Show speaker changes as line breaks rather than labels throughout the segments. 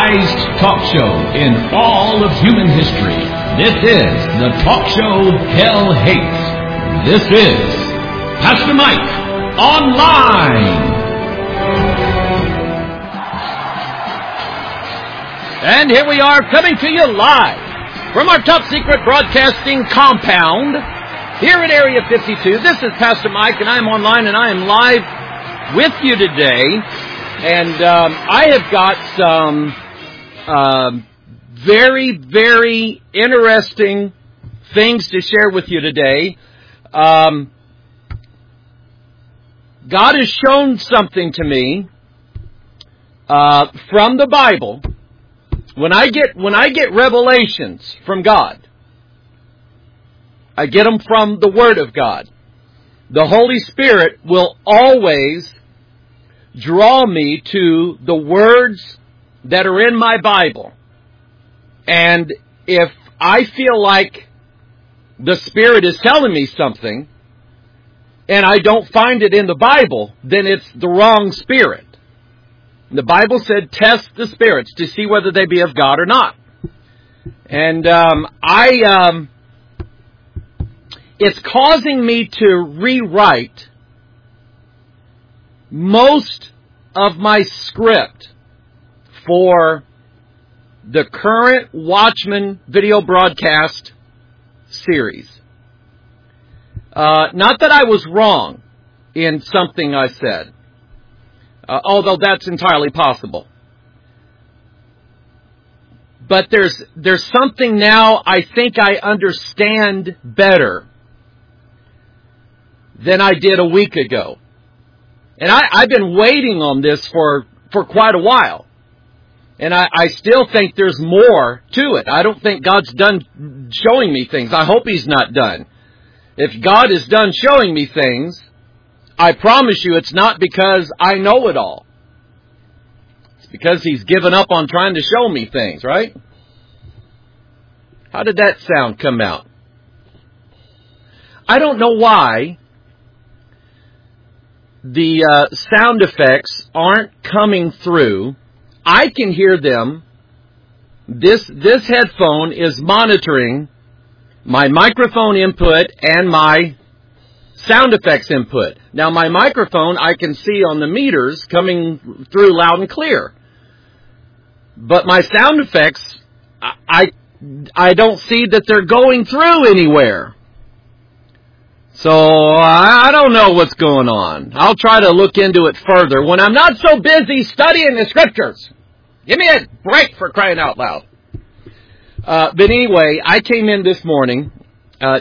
despised talk show in all of human history. This is the talk show hell hates. This is Pastor Mike Online. And here we are coming to you live from our top secret broadcasting compound here at Area 52. This is Pastor Mike, and I'm online, and I am live with you today. And I have got some very, very interesting things to share with you today. God has shown something to me from the Bible. When I get revelations from God, I get them from the Word of God. The Holy Spirit will always draw me to the words that are in my Bible. And if I feel like the Spirit is telling me something, and I don't find it in the Bible, then it's the wrong Spirit. The Bible said, test the spirits to see whether they be of God or not. And it's causing me to rewrite most of my script for the current Watchman video broadcast series. Not that I was wrong in something I said. Although that's entirely possible. But there's something now I think I understand better than I did a week ago. And I've been waiting on this for quite a while. And I still think there's more to it. I don't think God's done showing me things. I hope He's not done. If God is done showing me things, I promise you it's not because I know it all. It's because He's given up on trying to show me things, right? How did that sound come out? I don't know why the sound effects aren't coming through. I can hear them. This headphone is monitoring my microphone input and my sound effects input. Now, my microphone, I can see on the meters coming through loud and clear. But my sound effects, I don't see that they're going through anywhere. So, I don't know what's going on. I'll try to look into it further when I'm not so busy studying the Scriptures. Give me a break, for crying out loud. But anyway, I came in this morning, I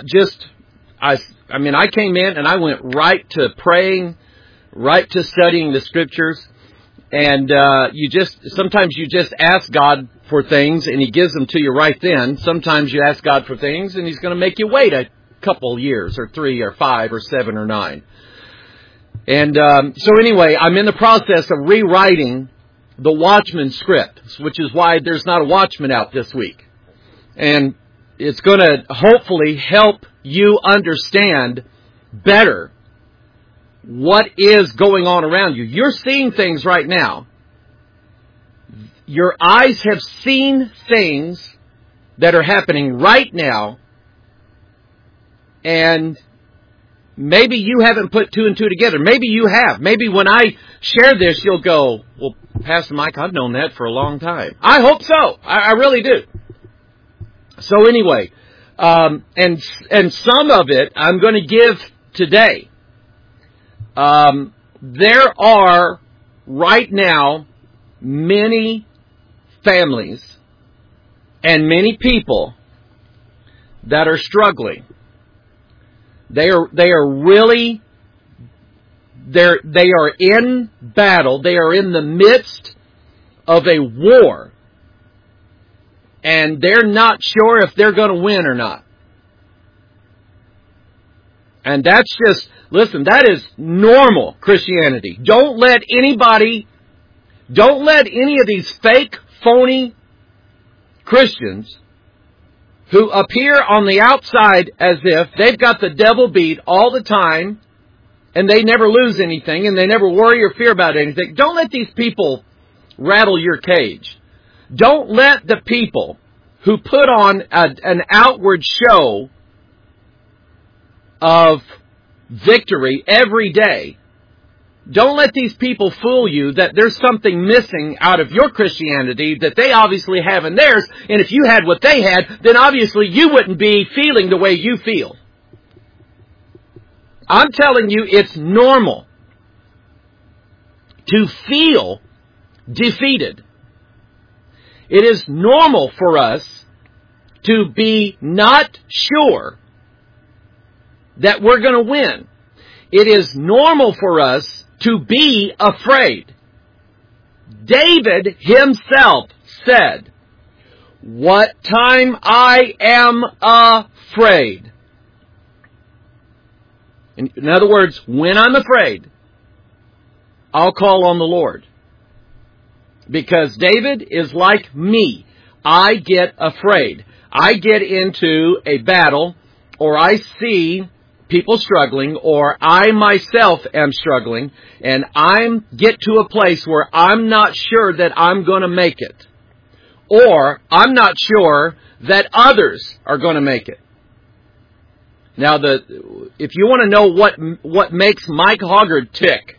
came in and I went right to praying, right to studying the Scriptures. And sometimes you just ask God for things and He gives them to you right then. Sometimes you ask God for things and He's going to make you wait a couple years, or 3 or 5 or 7 or 9. And so anyway, I'm in the process of rewriting the Watchman script, which is why there's not a Watchman out this week. And it's going to hopefully help you understand better what is going on around you. You're seeing things right now. Your eyes have seen things that are happening right now, and maybe you haven't put 2 and 2 together. Maybe you have. Maybe when I share this, you'll go, well, Pastor Mike, I've known that for a long time. I hope so. I really do. So anyway, and some of it I'm going to give today. There are right now many families and many people that are struggling. They are really, they are in battle. They are in the midst of a war. And they're not sure if they're going to win or not. And that's just, listen, that is normal Christianity. Don't let any of these fake, phony Christians who appear on the outside as if they've got the devil beat all the time and they never lose anything and they never worry or fear about anything. Don't let these people rattle your cage. Don't let the people who put on an outward show of victory every day, don't let these people fool you that there's something missing out of your Christianity that they obviously have in theirs. And if you had what they had, then obviously you wouldn't be feeling the way you feel. I'm telling you, it's normal to feel defeated. It is normal for us to be not sure that we're going to win. It is normal for us to be afraid. David himself said, "What time I am afraid." In other words, when I'm afraid, I'll call on the Lord. Because David is like me. I get afraid. I get into a battle, or I see people struggling, or I myself am struggling, and I get to a place where I'm not sure that I'm going to make it. Or I'm not sure that others are going to make it. Now, if you want to know what makes Mike Hoggard tick,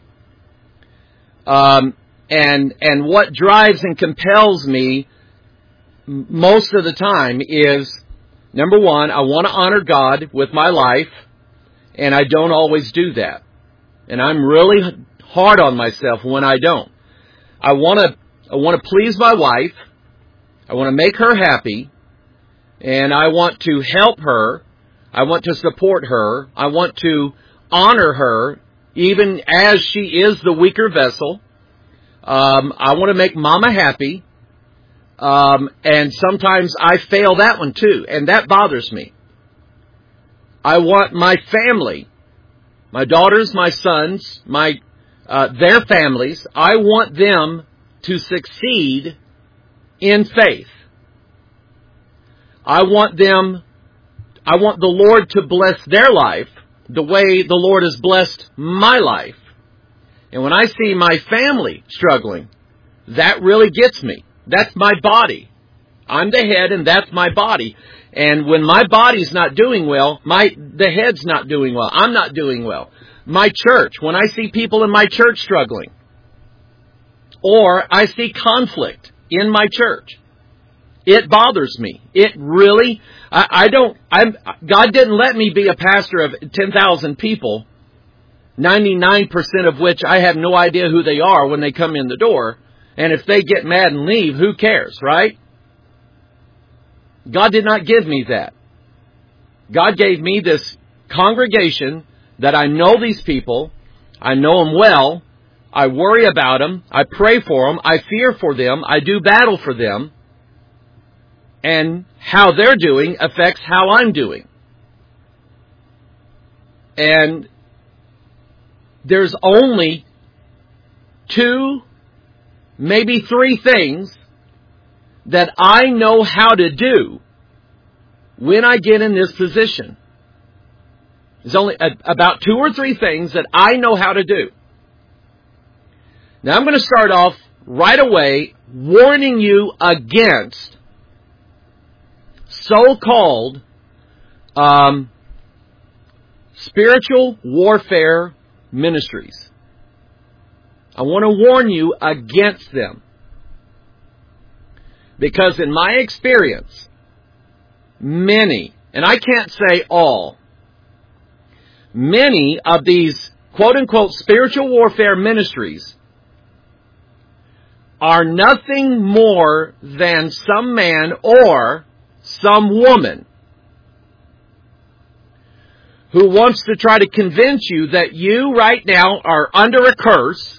and what drives and compels me most of the time is, number one, I want to honor God with my life, and I don't always do that. And I'm really hard on myself when I don't. I want to please my wife. I want to make her happy, and I want to help her. I want to support her. I want to honor her, even as she is the weaker vessel. I want to make Mama happy. And sometimes I fail that one too, and that bothers me. I want my family, my daughters, my sons, their families, I want them to succeed in faith. I want the Lord to bless their life the way the Lord has blessed my life. And when I see my family struggling, that really gets me. That's my body. I'm the head, and that's my body. And when my body's not doing well, the head's not doing well. I'm not doing well. My church, when I see people in my church struggling, or I see conflict in my church, it bothers me. It really, God didn't let me be a pastor of 10,000 people, 99% of which I have no idea who they are when they come in the door. And if they get mad and leave, who cares, right? God did not give me that. God gave me this congregation that I know these people. I know them well. I worry about them. I pray for them. I fear for them. I do battle for them. And how they're doing affects how I'm doing. And there's only 2, maybe 3 things that I know how to do when I get in this position. There's only about 2 or 3 things that I know how to do. Now I'm going to start off right away warning you against so-called spiritual warfare ministries. I want to warn you against them. Because in my experience, many, and I can't say all, many of these quote-unquote spiritual warfare ministries are nothing more than some man or some woman who wants to try to convince you that you right now are under a curse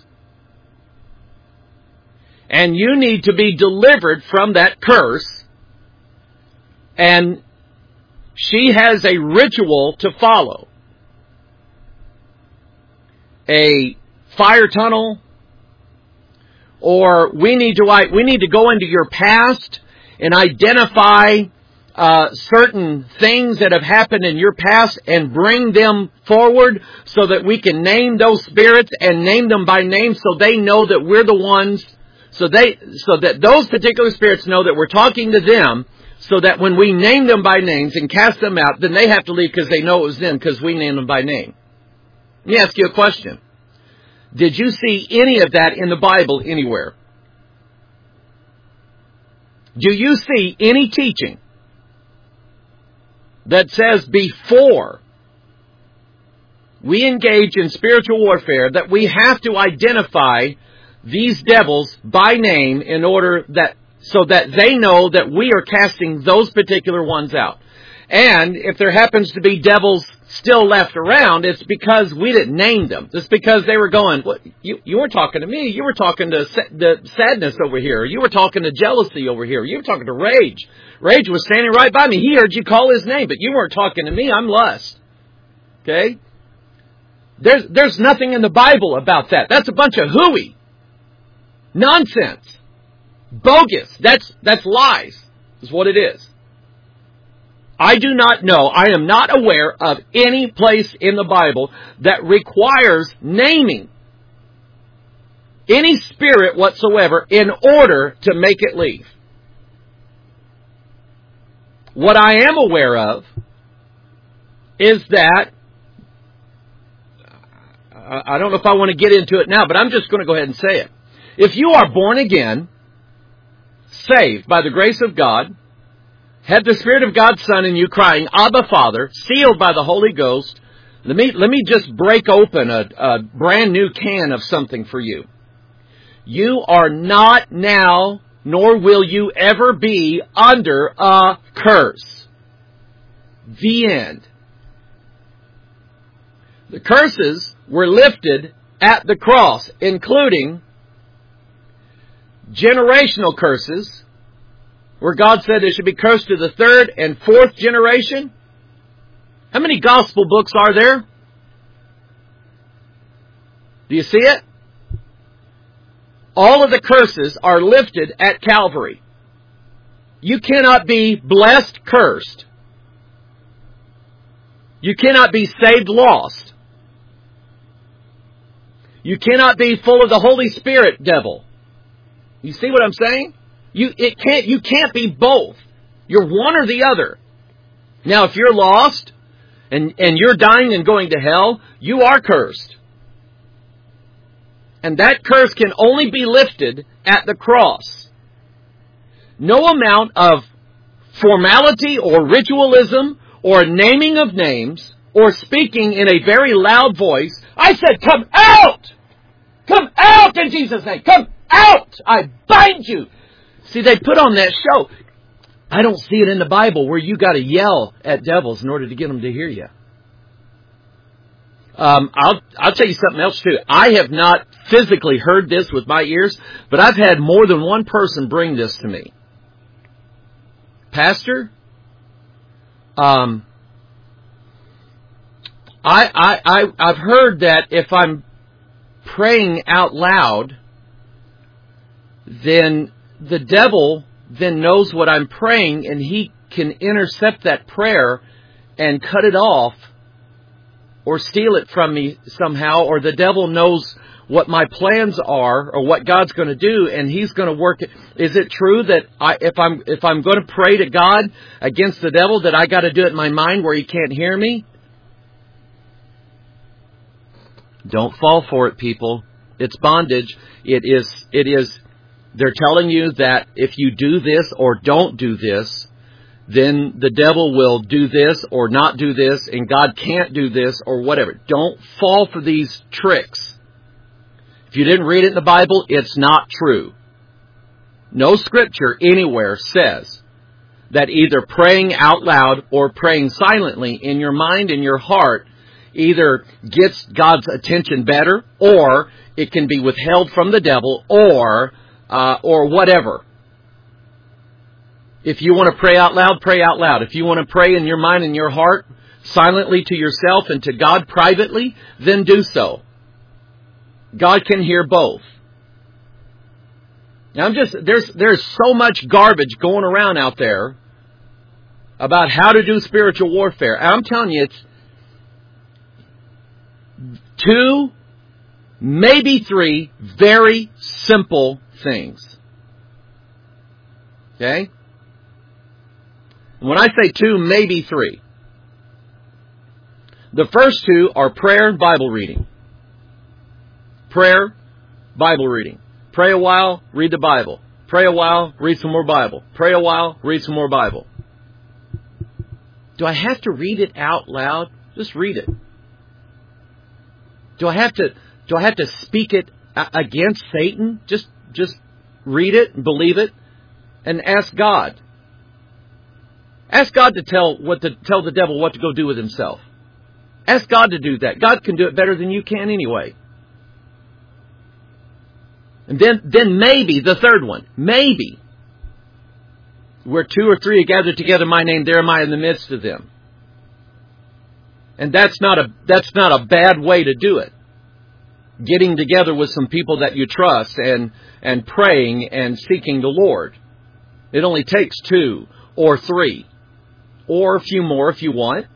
and you need to be delivered from that curse. And she has a ritual to follow. A fire tunnel. Or we need to go into your past and identify certain things that have happened in your past and bring them forward so that we can name those spirits and name them by name so they know that we're the ones So that those particular spirits know that we're talking to them, so that when we name them by names and cast them out, then they have to leave because they know it was them because we named them by name. Let me ask you a question. Did you see any of that in the Bible anywhere? Do you see any teaching that says before we engage in spiritual warfare that we have to identify these devils by name in order that so that they know that we are casting those particular ones out? And if there happens to be devils still left around, it's because we didn't name them. It's because they were going, well, you weren't talking to me. You were talking to the sadness over here. You were talking to jealousy over here. You were talking to rage. Rage was standing right by me. He heard you call his name, but you weren't talking to me. I'm lust. Okay? There's nothing in the Bible about that. That's a bunch of hooey. Nonsense. Bogus. That's lies, is what it is. I do not know, I am not aware of any place in the Bible that requires naming any spirit whatsoever in order to make it leave. What I am aware of is that, I don't know if I want to get into it now, but I'm just going to go ahead and say it. If you are born again, saved by the grace of God, have the Spirit of God's Son in you crying, Abba, Father, sealed by the Holy Ghost, let me just break open a brand new can of something for you. You are not now, nor will you ever be, under a curse. The end. The curses were lifted at the cross, including generational curses, where God said it should be cursed to the third and fourth generation. How many gospel books are there? Do you see it? All of the curses are lifted at Calvary. You cannot be blessed cursed. You cannot be saved lost. You cannot be full of the Holy Spirit devil. You see what I'm saying? You can't be both. You're one or the other. Now, if you're lost and you're dying and going to hell, you are cursed. And that curse can only be lifted at the cross. No amount of formality or ritualism or naming of names or speaking in a very loud voice. I said, come out! Come out in Jesus' name! Come out! I bind you! See, they put on that show. I don't see it in the Bible where you got to yell at devils in order to get them to hear you. I'll tell you something else too. I have not physically heard this with my ears, but I've had more than one person bring this to me. Pastor, I've heard that if I'm praying out loud, then the devil then knows what I'm praying and he can intercept that prayer and cut it off or steal it from me somehow, or the devil knows what my plans are or what God's going to do and he's going to work it. Is it true that if I'm going to pray to God against the devil that I got to do it in my mind where he can't hear me? Don't fall for it, people. It's bondage. It is. They're telling you that if you do this or don't do this, then the devil will do this or not do this, and God can't do this or whatever. Don't fall for these tricks. If you didn't read it in the Bible, it's not true. No scripture anywhere says that either praying out loud or praying silently in your mind and your heart either gets God's attention better, or it can be withheld from the devil, or whatever. If you want to pray out loud, pray out loud. If you want to pray in your mind and your heart, silently to yourself and to God privately, then do so. God can hear both. Now there's so much garbage going around out there about how to do spiritual warfare. And I'm telling you, it's 2, maybe 3 very simple things. Okay? When I say 2, maybe 3. The first 2 are prayer and Bible reading. Prayer, Bible reading. Pray a while, read the Bible. Pray a while, read some more Bible. Pray a while, read some more Bible. Do I have to read it out loud? Just read it. Do I have to speak it against Satan? Just read it and believe it and ask God. Ask God to tell the devil what to go do with himself. Ask God to do that. God can do it better than you can anyway. And then maybe the third one, maybe, where 2 or 3 are gathered together in my name, there am I in the midst of them. And that's not a bad way to do it. Getting together with some people that you trust and praying and seeking the Lord. It only takes 2 or 3 or a few more if you want.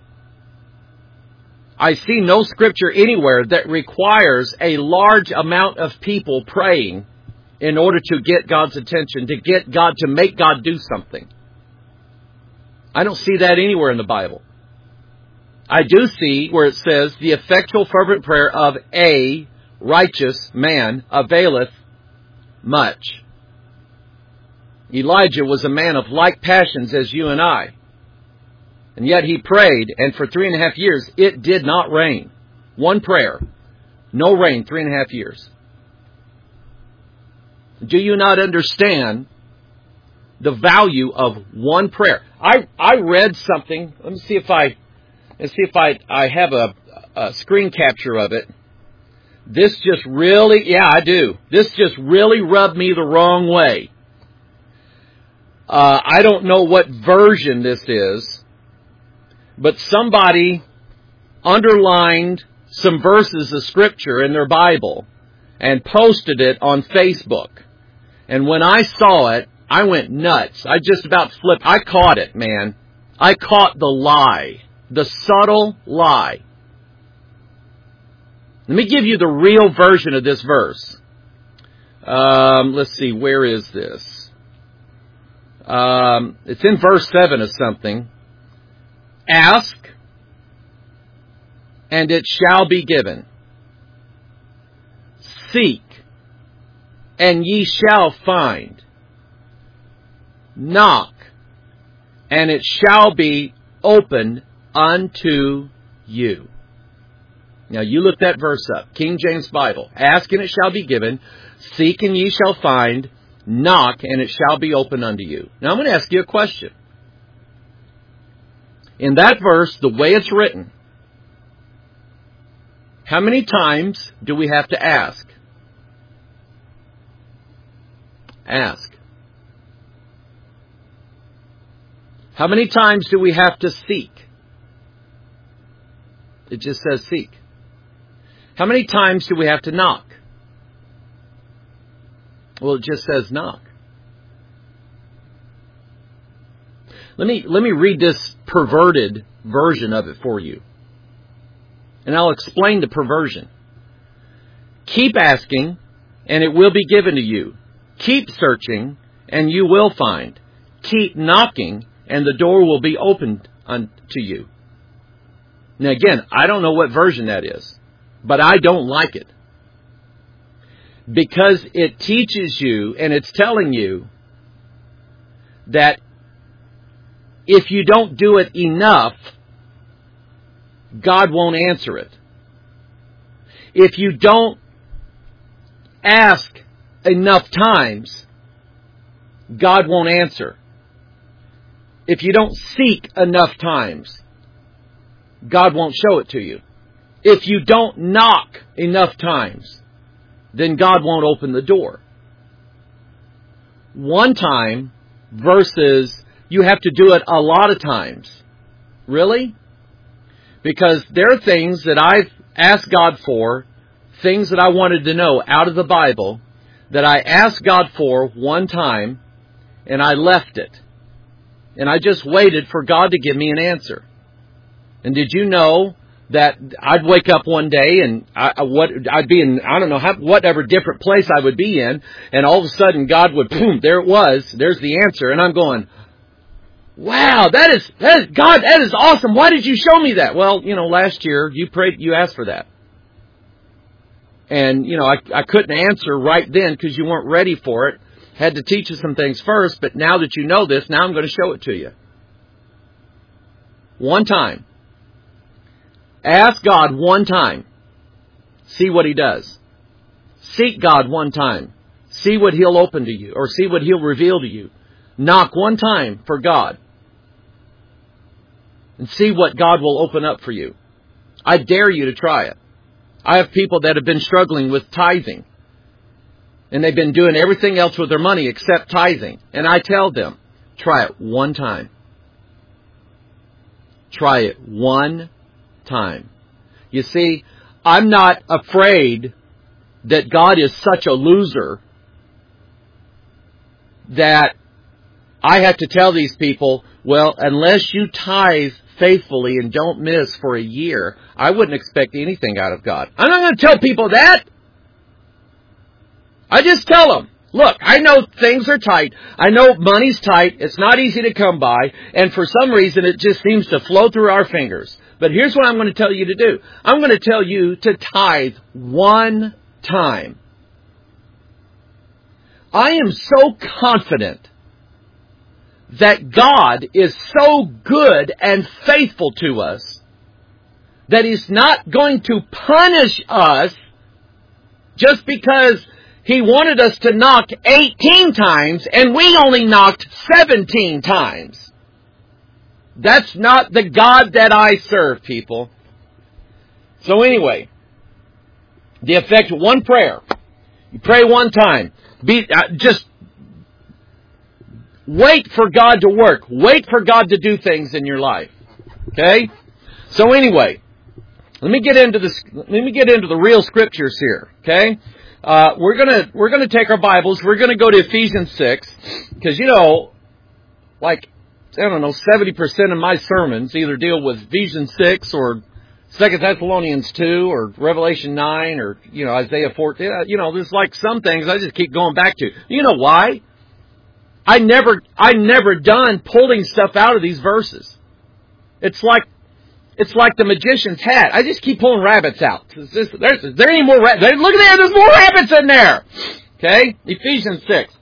I see no scripture anywhere that requires a large amount of people praying in order to get God's attention, to get God, to make God do something. I don't see that anywhere in the Bible. I do see where it says, the effectual fervent prayer of a righteous man availeth much. Elijah was a man of like passions as you and I. And yet he prayed, and for 3.5 years, it did not rain. One prayer. No rain, 3.5 years. Do you not understand the value of one prayer? I read something. Let me see if I have a screen capture of it. This just really, I do. This just really rubbed me the wrong way. I don't know what version this is. But somebody underlined some verses of Scripture in their Bible and posted it on Facebook. And when I saw it, I went nuts. I just about flipped. I caught it, man. I caught the lie. The subtle lie. Let me give you the real version of this verse. Let's see, where is this? It's in verse 7 of something. Ask, and it shall be given. Seek, and ye shall find. Knock, and it shall be opened unto you. Now you look that verse up. King James Bible. Ask, and it shall be given. Seek, and ye shall find. Knock, and it shall be opened unto you. Now I'm going to ask you a question. In that verse, the way it's written, how many times do we have to ask? Ask. How many times do we have to seek? It just says seek. How many times do we have to knock? Well, it just says knock. Let me read this perverted version of it for you. And I'll explain the perversion. Keep asking, and it will be given to you. Keep searching, and you will find. Keep knocking, and the door will be opened unto you. Now again, I don't know what version that is, but I don't like it. Because it teaches you, and it's telling you, that if you don't do it enough, God won't answer it. If you don't ask enough times, God won't answer. If you don't seek enough times, God won't show it to you. If you don't knock enough times, then God won't open the door. One time versus you have to do it a lot of times. Really? Because there are things that I've asked God for, things that I wanted to know out of the Bible, that I asked God for one time, and I left it. And I just waited for God to give me an answer. And did you know that I'd wake up one day and I'd be in, I don't know, whatever different place I would be in, and all of a sudden God would, boom, there it was, there's the answer, and I'm going, wow, that is God, that is awesome. Why did you show me that? Well, last year you asked for that. And, I couldn't answer right then because you weren't ready for it. Had to teach you some things first, but now that you know this, now I'm going to show it to you. One time. Ask God one time. See what He does. Seek God one time. See what He'll open to you, or see what He'll reveal to you. Knock one time for God. And see what God will open up for you. I dare you to try it. I have people that have been struggling with tithing. And they've been doing everything else with their money except tithing. And I tell them, try it one time. Try it one time. You see, I'm not afraid that God is such a loser that I have to tell these people, well, unless you tithe faithfully and don't miss for a year, I wouldn't expect anything out of God. I'm not going to tell people that. I just tell them, look, I know things are tight. I know money's tight. It's not easy to come by. And for some reason, it just seems to flow through our fingers. But here's what I'm going to tell you to do. I'm going to tell you to tithe one time. I am so confident that God is so good and faithful to us that He's not going to punish us just because He wanted us to knock 18 times and we only knocked 17 times. That's not the God that I serve, people. So anyway, the effect of one prayer. You pray one time. Just wait for God to work. Wait for God to do things in your life. Okay? So anyway, let me get into the real scriptures here. Okay? We're gonna take our Bibles. We're gonna go to Ephesians 6 because 70% of my sermons either deal with Ephesians 6 or 2 Thessalonians 2 or Revelation 9 or Isaiah 14. There's like some things I just keep going back to. You know why? I never done pulling stuff out of these verses. It's like the magician's hat. I just keep pulling rabbits out. Is there any more rabbits? Look at there. There's more rabbits in there. Okay? Ephesians 6.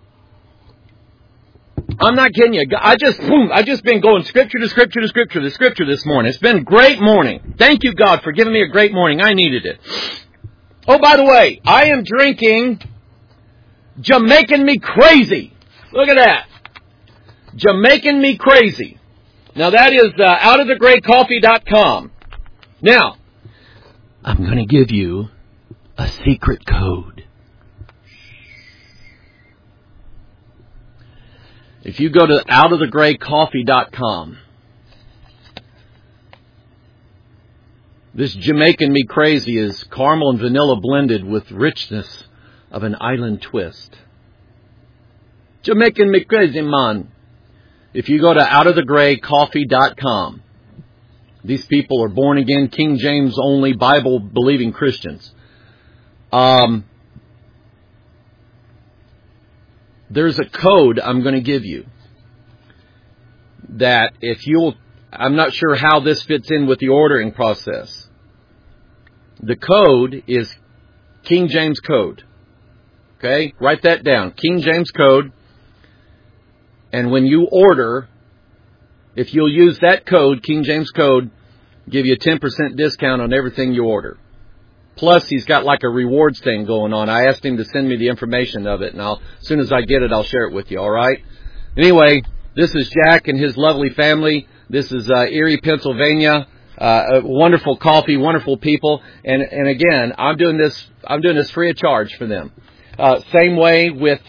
I'm not kidding you. I just been going scripture to scripture to scripture to scripture this morning. It's been a great morning. Thank you, God, for giving me a great morning. I needed it. Oh, by the way, I am drinking Jamaican Me Crazy. Look at that. Jamaican Me Crazy. Now, that is outofthegraycoffee.com. Now, I'm going to give you a secret code. If you go to outofthegraycoffee.com, this Jamaican Me Crazy is caramel and vanilla blended with richness of an island twist. Jamaican Me Crazy, man. If you go to outofthegraycoffee.com, these people are born again, King James only, Bible believing Christians. There's a code I'm going to give you that I'm not sure how this fits in with the ordering process. The code is King James code. Okay? Write that down. King James code. And when you order, if you'll use that code, King James code, give you a 10% discount on everything you order. Plus, he's got like a rewards thing going on. I asked him to send me the information of it, and as soon as I get it, I'll share it with you, all right? Anyway, this is Jack and his lovely family. This is Erie, Pennsylvania. Wonderful coffee, wonderful people. And again, I'm doing this free of charge for them. Same way with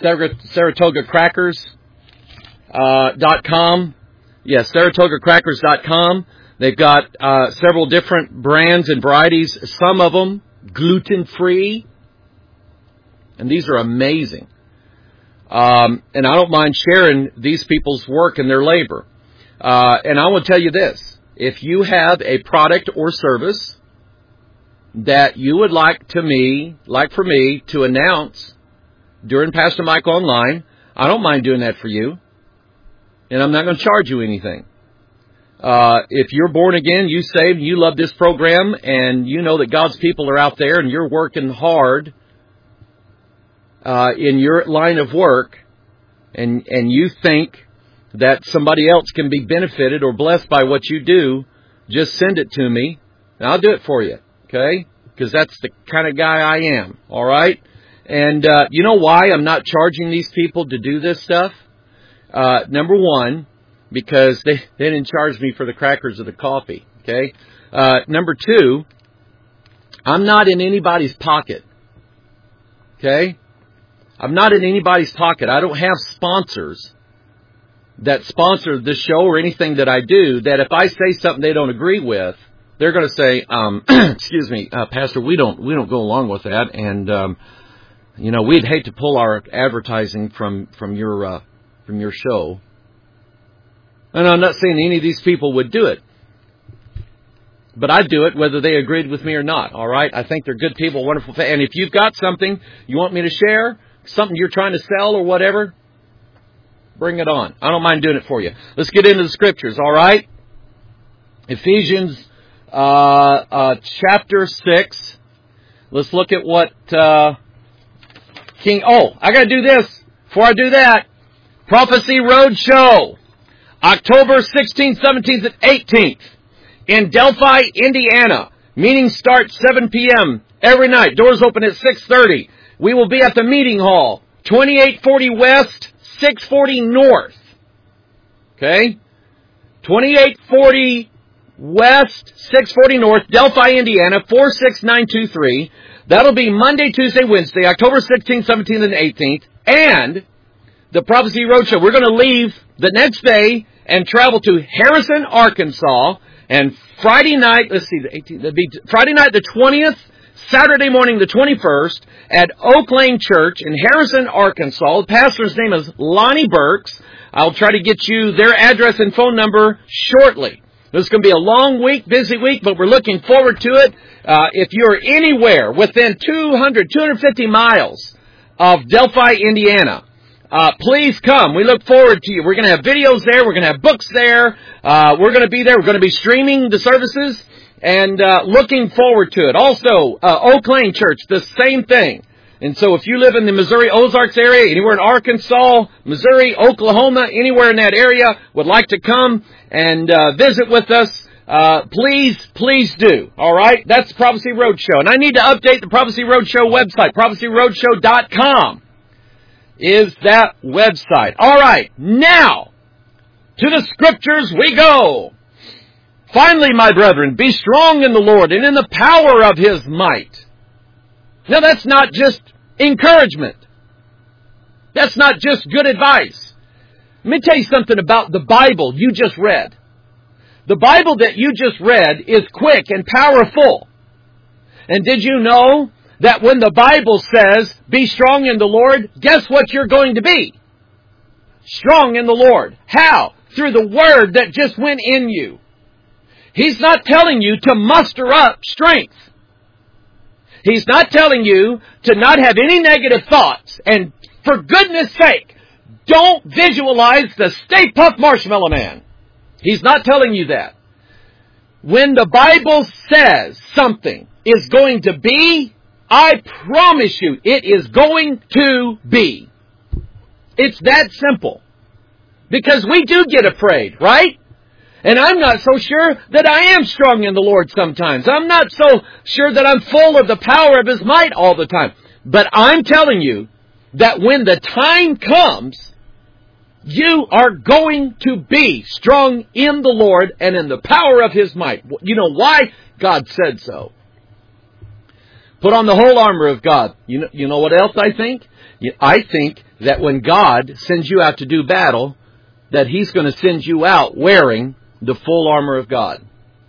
Saratoga'Crackers.com. Yes, Saratoga'Crackers.com. They've got several different brands and varieties, some of them gluten-free. And these are amazing. And I don't mind sharing these people's work and their labor. And I will tell you this. if you have a product or service that you would like for me to announce during Pastor Mike Online, I don't mind doing that for you. And I'm not going to charge you anything. If you're born again, you saved, you love this program, and you know that God's people are out there and you're working hard in your line of work, and you think that somebody else can be benefited or blessed by what you do, just send it to me, and I'll do it for you, okay? Because that's the kind of guy I am, all right? And you know why I'm not charging these people to do this stuff? Number one, because they didn't charge me for the crackers or the coffee, okay? Number two, I'm not in anybody's pocket, okay? I'm not in anybody's pocket. I don't have sponsors that sponsor this show or anything that I do, that if I say something they don't agree with, they're going to say, excuse me, Pastor, we don't go along with that, and we'd hate to pull our advertising from your show. And I'm not saying any of these people would do it, but I'd do it whether they agreed with me or not. All right, I think they're good people, wonderful. And if you've got something you want me to share, something you're trying to sell or whatever, bring it on. I don't mind doing it for you. Let's get into the scriptures. All right, Ephesians chapter 6. Let's look at what King. Oh, I got to do this before I do that. Prophecy Roadshow, October 16th, 17th, and 18th in Delphi, Indiana. Meetings start 7 p.m. every night. Doors open at 6:30. We will be at the meeting hall, 2840 West, 640 North. Okay? 2840 West, 640 North, Delphi, Indiana, 46923. That'll be Monday, Tuesday, Wednesday, October 16th, 17th, and 18th. And the Prophecy Roadshow, we're going to leave the next day and travel to Harrison, Arkansas. And Friday night, let's see, the 18th, that'd be Friday night the 20th, Saturday morning the 21st at Oak Lane Church in Harrison, Arkansas. The pastor's name is Lonnie Burks. I'll try to get you their address and phone number shortly. This is going to be a long week, busy week, but we're looking forward to it. If you're anywhere within 250 miles of Delphi, Indiana, please come. We look forward to you. We're going to have videos there. We're going to have books there. We're going to be there. We're going to be streaming the services and looking forward to it. Also, Oak Lane Church, the same thing. And so if you live in the Missouri Ozarks area, anywhere in Arkansas, Missouri, Oklahoma, anywhere in that area, would like to come and visit with us, please do. All right? That's Prophecy Roadshow. And I need to update the Prophecy Roadshow website. ProphecyRoadshow.com is that website. All right. Now, to the scriptures we go. Finally, my brethren, be strong in the Lord and in the power of His might. Now, that's not just encouragement. That's not just good advice. Let me tell you something about the Bible you just read. The Bible that you just read is quick and powerful. And did you know that when the Bible says, be strong in the Lord, guess what you're going to be? Strong in the Lord. How? Through the Word that just went in you. He's not telling you to muster up strength. He's not telling you to not have any negative thoughts. And for goodness sake, don't visualize the Stay Puft Marshmallow Man. He's not telling you that. When the Bible says something is going to be, I promise you, it is going to be. It's that simple. Because we do get afraid, right? And I'm not so sure that I am strong in the Lord sometimes. I'm not so sure that I'm full of the power of His might all the time. But I'm telling you that when the time comes, you are going to be strong in the Lord and in the power of His might. You know why? God said so. Put on the whole armor of God. You know what else I think? I think that when God sends you out to do battle, that He's going to send you out wearing the full armor of God.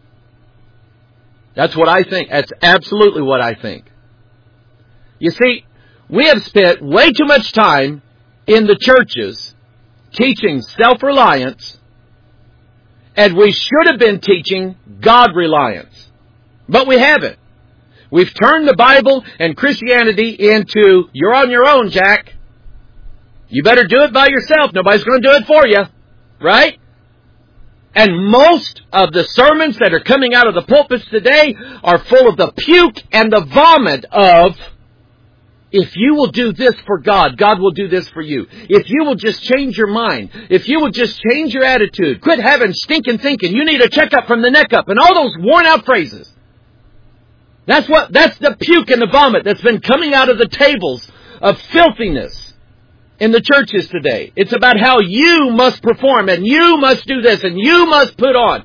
That's what I think. That's absolutely what I think. You see, we have spent way too much time in the churches teaching self-reliance And we should have been teaching God reliance. But we haven't. We've turned the Bible and Christianity into, you're on your own, Jack. You better do it by yourself. Nobody's going to do it for you. Right? And most of the sermons that are coming out of the pulpits today are full of the puke and the vomit of, if you will do this for God, God will do this for you. If you will just change your mind, if you will just change your attitude, quit having stinking thinking, you need a checkup from the neck up, and all those worn out phrases. That's the puke and the vomit that's been coming out of the tables of filthiness in the churches today. It's about how you must perform, and you must do this, and you must put on.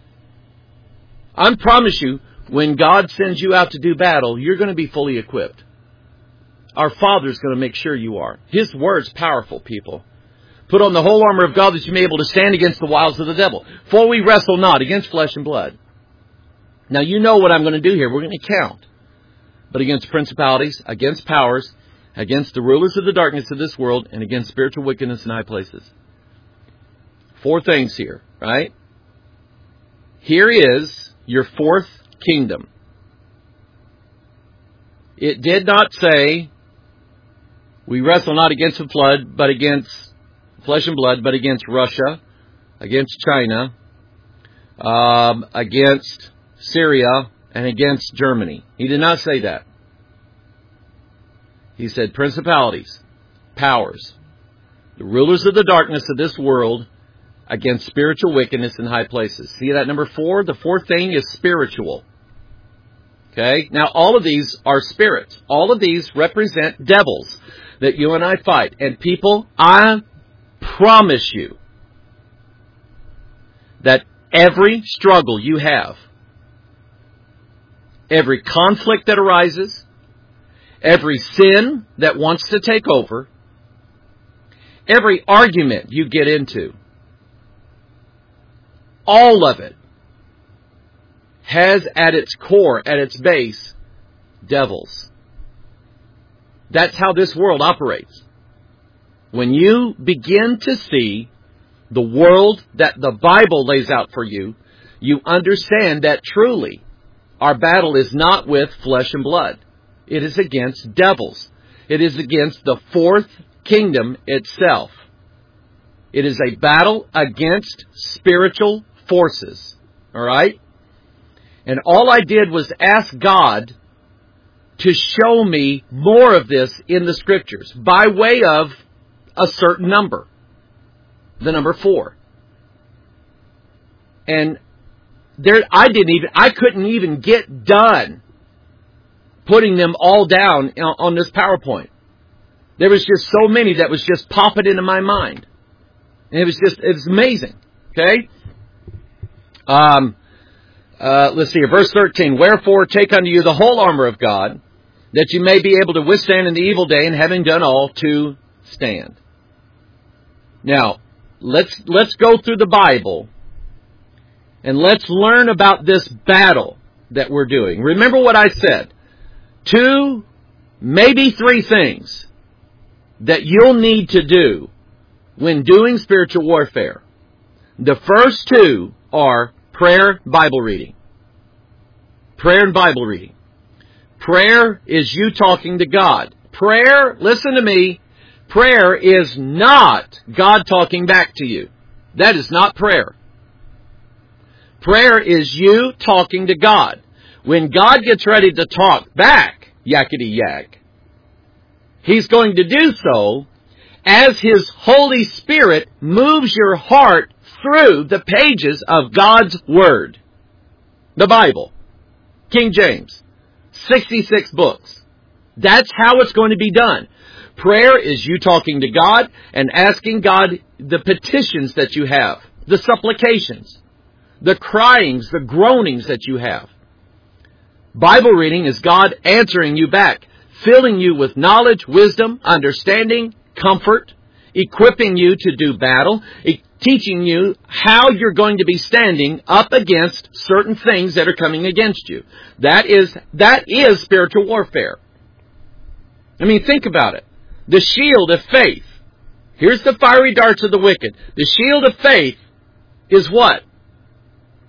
I promise you, when God sends you out to do battle, you're going to be fully equipped. Our Father's going to make sure you are. His word's powerful, people. Put on the whole armor of God that you may be able to stand against the wiles of the devil. For we wrestle not against flesh and blood. Now you know what I'm going to do here. We're going to count. But against principalities, against powers, against the rulers of the darkness of this world, and against spiritual wickedness in high places. 4 things here, right? Here is your 4th kingdom. It did not say, we wrestle not against the blood, but against flesh and blood, but against Russia, against China, against Syria, and against Germany. He did not say that. He said principalities, powers, the rulers of the darkness of this world, against spiritual wickedness in high places. See that number 4? The 4th thing is spiritual. Okay? Now all of these are spirits. All of these represent devils that you and I fight. And people, I promise you that every struggle you have, every conflict that arises, every sin that wants to take over, every argument you get into, all of it has at its core, at its base, devils. That's how this world operates. When you begin to see the world that the Bible lays out for you, you understand that truly our battle is not with flesh and blood. It is against devils. It is against the 4th kingdom itself. It is a battle against spiritual forces. All right? And all I did was ask God to show me more of this in the Scriptures by way of a certain number. The number 4. And I couldn't even get done putting them all down on this PowerPoint. There was just so many that was just popping into my mind. And it was amazing. Okay? Let's see here. Verse 13. Wherefore take unto you the whole armor of God, that you may be able to withstand in the evil day, and having done all, to stand. Now, let's go through the Bible, and let's learn about this battle that we're doing. Remember what I said. 2, maybe 3 things that you'll need to do when doing spiritual warfare. The first 2 are prayer, Bible reading. Prayer and Bible reading. Prayer is you talking to God. Prayer, listen to me, prayer is not God talking back to you. That is not prayer. Prayer is you talking to God. When God gets ready to talk back, yakety-yak, He's going to do so as His Holy Spirit moves your heart through the pages of God's Word. The Bible. King James. 66 books. That's how it's going to be done. Prayer is you talking to God and asking God the petitions that you have, the supplications, the cryings, the groanings that you have. Bible reading is God answering you back, filling you with knowledge, wisdom, understanding, comfort, equipping you to do battle, teaching you how you're going to be standing up against certain things that are coming against you. That is spiritual warfare. I mean, think about it. The shield of faith. Here's the fiery darts of the wicked. The shield of faith is what?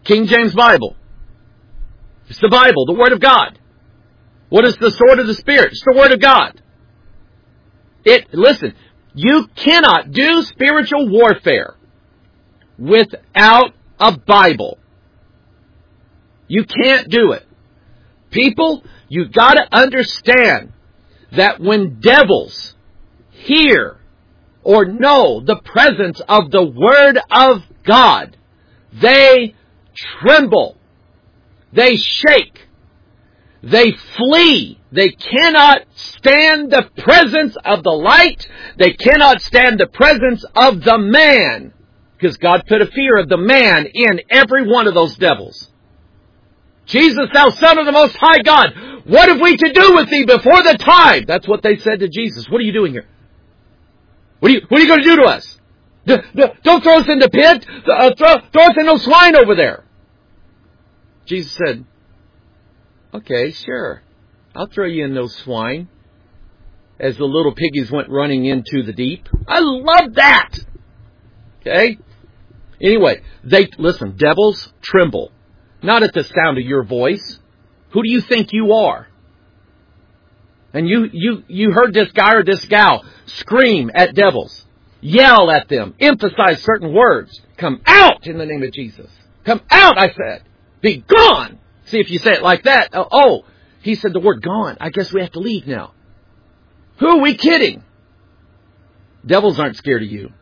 King James Bible. It's the Bible, the Word of God. What is the sword of the Spirit? It's the Word of God. Listen, you cannot do spiritual warfare without a Bible. You can't do it. People, you got to understand that when devils hear or know the presence of the Word of God, they tremble. They shake. They flee. They cannot stand the presence of the light. They cannot stand the presence of the man. Because God put a fear of the man in every one of those devils. Jesus, thou Son of the Most High God, what have we to do with thee before the time? That's what they said to Jesus. What are you doing here? What are you going to do to us? Don't throw us in the pit. Throw us in those swine over there. Jesus said, okay, sure. I'll throw you in those swine. As the little piggies went running into the deep. I love that. Okay? Anyway, listen, devils tremble. Not at the sound of your voice. Who do you think you are? And you heard this guy or this gal scream at devils. Yell at them. Emphasize certain words. Come out in the name of Jesus. Come out, I said. Be gone. See, if you say it like that. He said the word gone. I guess we have to leave now. Who are we kidding? Devils aren't scared of you.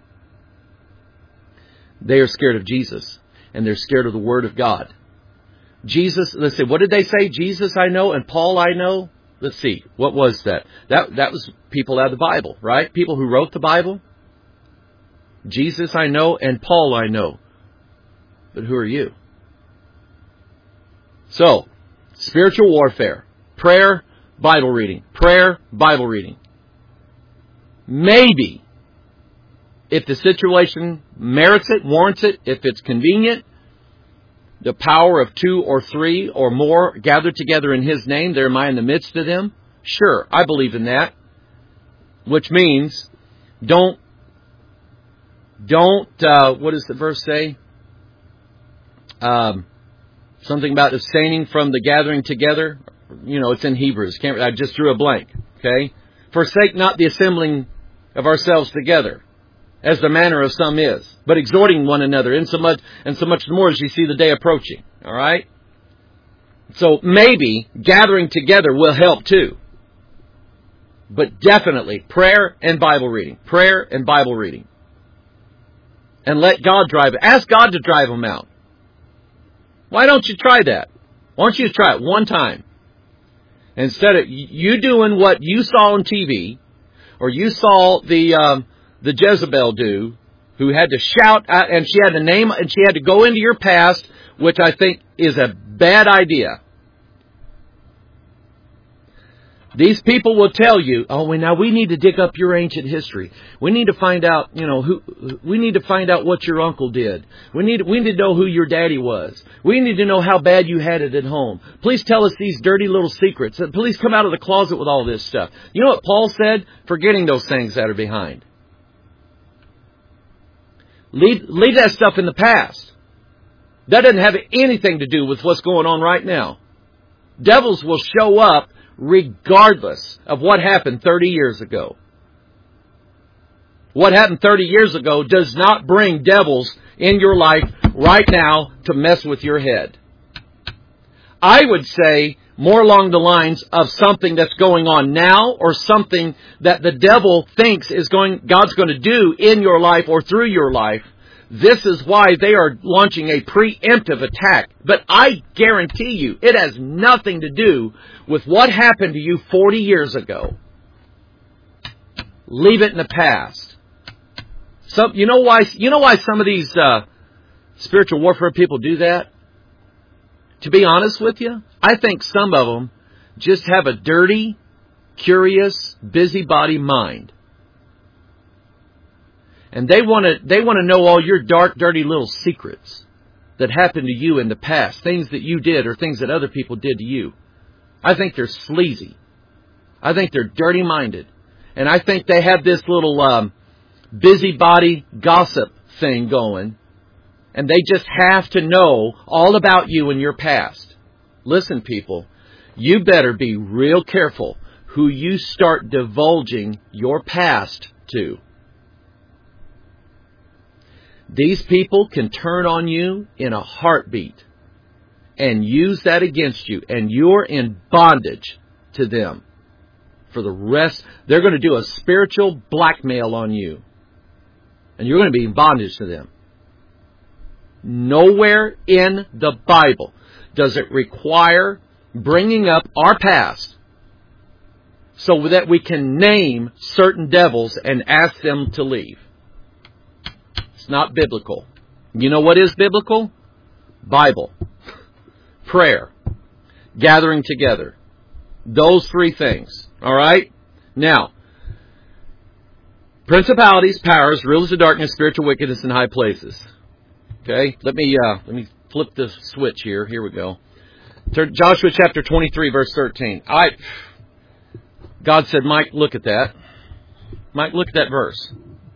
They are scared of Jesus. And they're scared of the Word of God. Jesus, let's see, what did they say? Jesus I know and Paul I know? Let's see, what was that? That was people out of the Bible, right? People who wrote the Bible. Jesus I know and Paul I know. But who are you? So, spiritual warfare. Prayer, Bible reading. Prayer, Bible reading. Maybe, if the situation merits it, warrants it, if it's convenient, the power of 2 or 3 or more gathered together in His name, there am I in the midst of them. Sure, I believe in that. Which means, don't, what does the verse say? Something about abstaining from the gathering together. It's in Hebrews. I just drew a blank. Okay? Forsake not the assembling of ourselves together, as the manner of some is, but exhorting one another, and so much more as you see the day approaching. All right? So maybe gathering together will help too. But definitely prayer and Bible reading. Prayer and Bible reading. And let God drive it. Ask God to drive them out. Why don't you try that? Why don't you try it one time? Instead of you doing what you saw on TV, or you saw the Jezebel do, who had to shout out, and she had to name, and she had to go into your past, which I think is a bad idea. These people will tell you, now we need to dig up your ancient history. We need to find out, we need to find out what your uncle did. We need to know who your daddy was. We need to know how bad you had it at home. Please tell us these dirty little secrets. Please come out of the closet with all this stuff. You know what Paul said? Forgetting those things that are behind. Leave that stuff in the past. That doesn't have anything to do with what's going on right now. Devils will show up regardless of what happened 30 years ago. What happened 30 years ago does not bring devils in your life right now to mess with your head. I would say more along the lines of something that's going on now, or something that the devil thinks God's going to do in your life or through your life. This is why they are launching a preemptive attack. But I guarantee you, it has nothing to do with what happened to you 40 years ago. Leave it in the past. You know why some of these spiritual warfare people do that? To be honest with you, I think some of them just have a dirty, curious, busybody mind. And they want to know all your dark, dirty little secrets that happened to you in the past. Things that you did or things that other people did to you. I think they're sleazy. I think they're dirty-minded. And I think they have this little busybody gossip thing going. And they just have to know all about you and your past. Listen, people, you better be real careful who you start divulging your past to. These people can turn on you in a heartbeat and use that against you, and you're in bondage to them. For the rest, they're going to do a spiritual blackmail on you. And you're going to be in bondage to them. Nowhere in the Bible does it require bringing up our past so that we can name certain devils and ask them to leave. It's not biblical. You know what is biblical? Bible. Prayer. Gathering together. Those three things. All right? Now, principalities, powers, rulers of darkness, spiritual wickedness in high places. Okay? Let me flip the switch here. Here we go. Joshua chapter 23, verse 13. God said, Mike, look at that. Mike, look at that verse.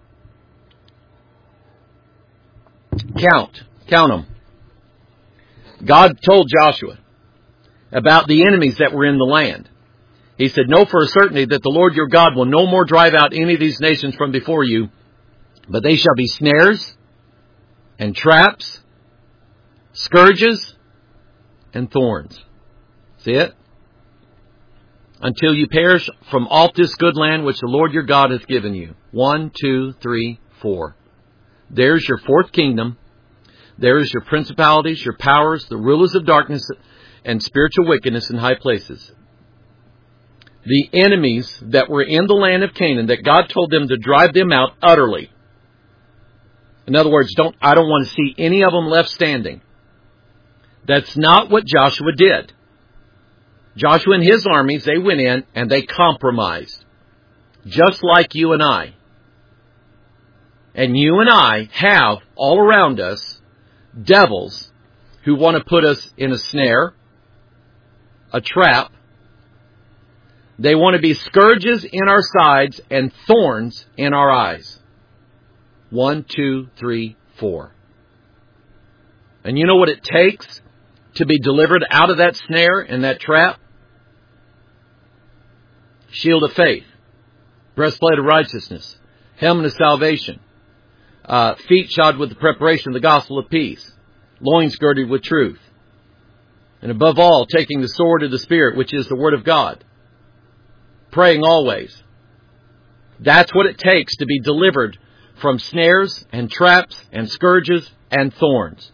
Count them. God told Joshua about the enemies that were in the land. He said, know for a certainty that the Lord your God will no more drive out any of these nations from before you, but they shall be snares and traps, scourges and thorns. See it? Until you perish from off this good land which the Lord your God hath given you. 1, 2, 3, 4. There's your fourth kingdom. There is your principalities, your powers, the rulers of darkness, and spiritual wickedness in high places. The enemies that were in the land of Canaan, that God told them to drive them out utterly. In other words, I don't want to see any of them left standing. That's not what Joshua did. Joshua and his armies, they went in and they compromised. Just like you and I. And you and I have all around us devils who want to put us in a snare, a trap. They want to be scourges in our sides and thorns in our eyes. 1, 2, 3, 4. And you know what it takes to be delivered out of that snare and that trap? Shield of faith, breastplate of righteousness, helmet of salvation, feet shod with the preparation of the gospel of peace, loins girded with truth, and above all, taking the sword of the Spirit, which is the Word of God, praying always. That's what it takes to be delivered from snares and traps and scourges and thorns.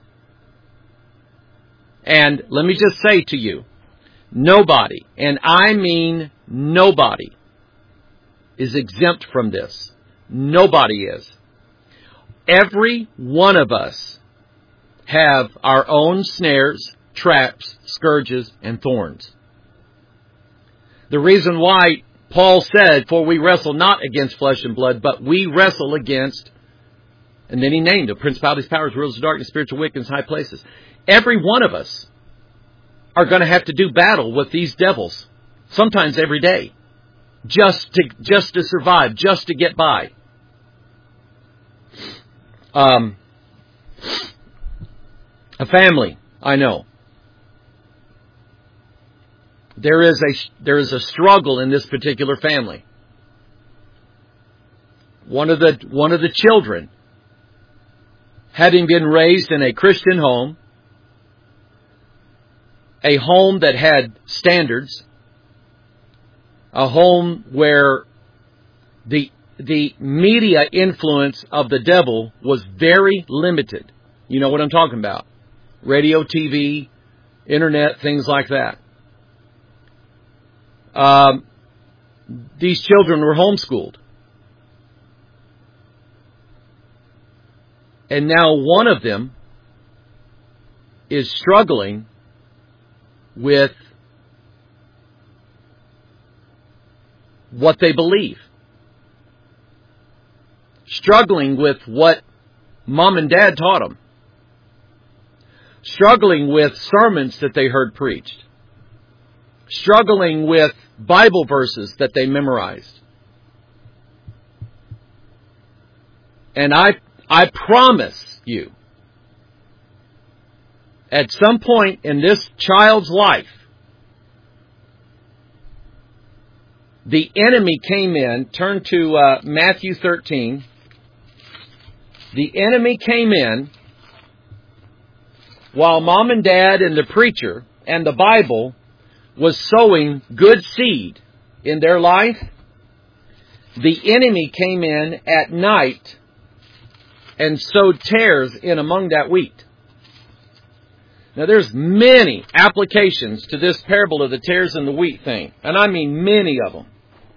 And let me just say to you, nobody, and I mean nobody, is exempt from this. Nobody is. Every one of us have our own snares, traps, scourges, and thorns. The reason why Paul said, for we wrestle not against flesh and blood, but we wrestle against, and then he named them, principalities, powers, rulers of darkness, spiritual wickedness, high places. Every one of us are going to have to do battle with these devils, sometimes every day, just to survive, just to get by. A family, I know. There is a struggle in this particular family. One of the children, having been raised in a Christian home, a home that had standards, a home where the media influence of the devil was very limited. You know what I'm talking about. Radio, TV, internet, things like that. These children were homeschooled. And now one of them is struggling with what they believe. Struggling with what mom and dad taught them. Struggling with sermons that they heard preached. Struggling with Bible verses that they memorized. And I promise you at some point in this child's life, the enemy came in. Turn to Matthew 13. The enemy came in while mom and dad and the preacher and the Bible was sowing good seed in their life. The enemy came in at night and sowed tares in among that wheat. Now there's many applications to this parable of the tares and the wheat thing. And I mean many of them.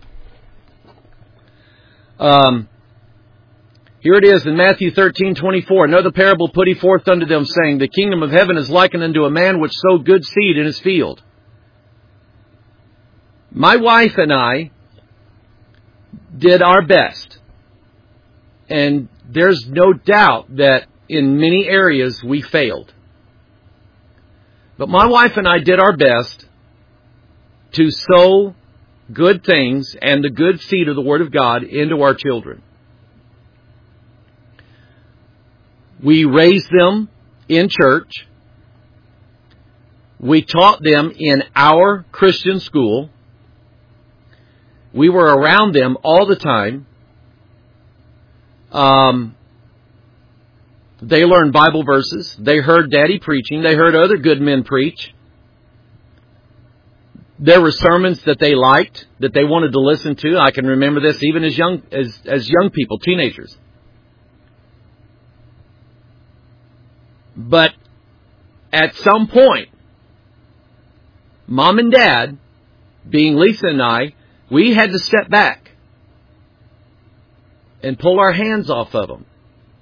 Here it is in Matthew 13:24. Another parable put he forth unto them, saying, The kingdom of heaven is likened unto a man which sowed good seed in his field. My wife and I did our best. And there's no doubt that in many areas we failed. But my wife and I did our best to sow good things and the good seed of the Word of God into our children. We raised them in church. We taught them in our Christian school. We were around them all the time. They learned Bible verses. They heard Daddy preaching. They heard other good men preach. There were sermons that they liked, that they wanted to listen to. I can remember this even as young people, teenagers. But at some point, Mom and Dad, being Lisa and I, we had to step back and pull our hands off of them.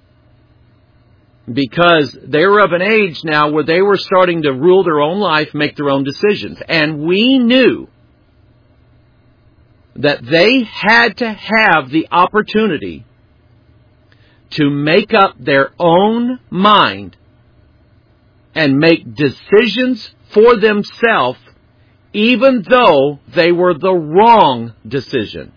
Because they were of an age now where they were starting to rule their own life, make their own decisions. And we knew that they had to have the opportunity to make up their own mind and make decisions for themselves, even though they were the wrong decision.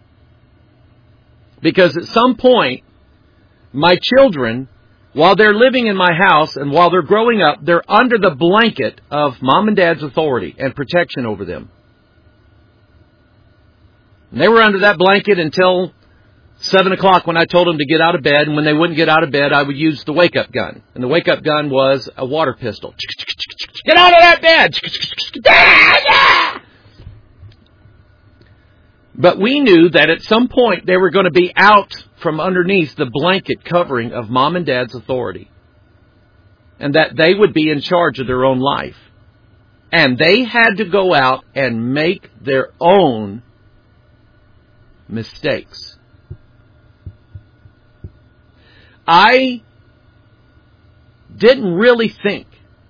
Because at some point, my children, while they're living in my house and while they're growing up, they're under the blanket of Mom and Dad's authority and protection over them. And they were under that blanket until 7 o'clock when I told them to get out of bed. And when they wouldn't get out of bed, I would use the wake-up gun. And the wake-up gun was a water pistol. Get out of that bed! But we knew that at some point they were going to be out from underneath the blanket covering of Mom and Dad's authority. And that they would be in charge of their own life. And they had to go out and make their own mistakes. I didn't really think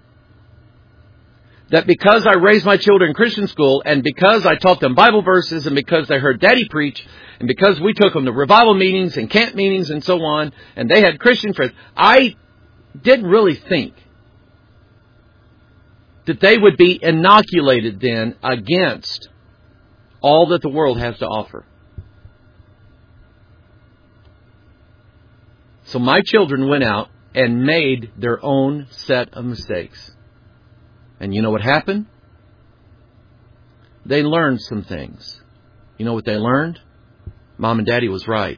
that because I raised my children in Christian school and because I taught them Bible verses and because they heard Daddy preach and because we took them to revival meetings and camp meetings and so on and they had Christian friends, I didn't really think that they would be inoculated then against all that the world has to offer. So my children went out and made their own set of mistakes. And you know what happened? They learned some things. You know what they learned? Mom and Daddy was right.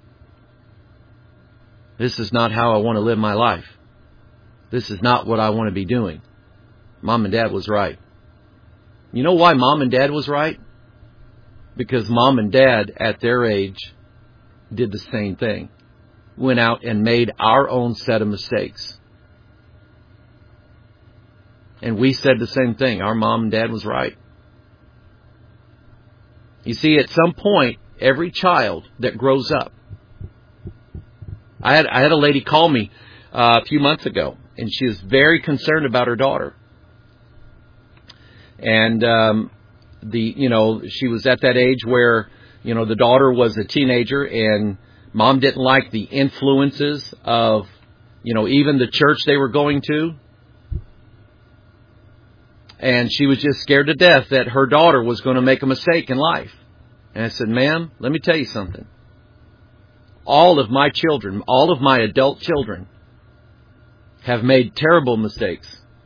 This is not how I want to live my life. This is not what I want to be doing. Mom and Dad was right. You know why Mom and Dad was right? Because Mom and Dad at their age did the same thing. Went out and made our own set of mistakes. And we said the same thing. Our mom and dad was right. You see, at some point, every child that grows up. I had a lady call me a few months ago, and she was very concerned about her daughter. And she was at that age where, the daughter was a teenager and Mom didn't like the influences of, even the church they were going to. And she was just scared to death that her daughter was going to make a mistake in life. And I said, ma'am, let me tell you something. All of my adult children, have made terrible mistakes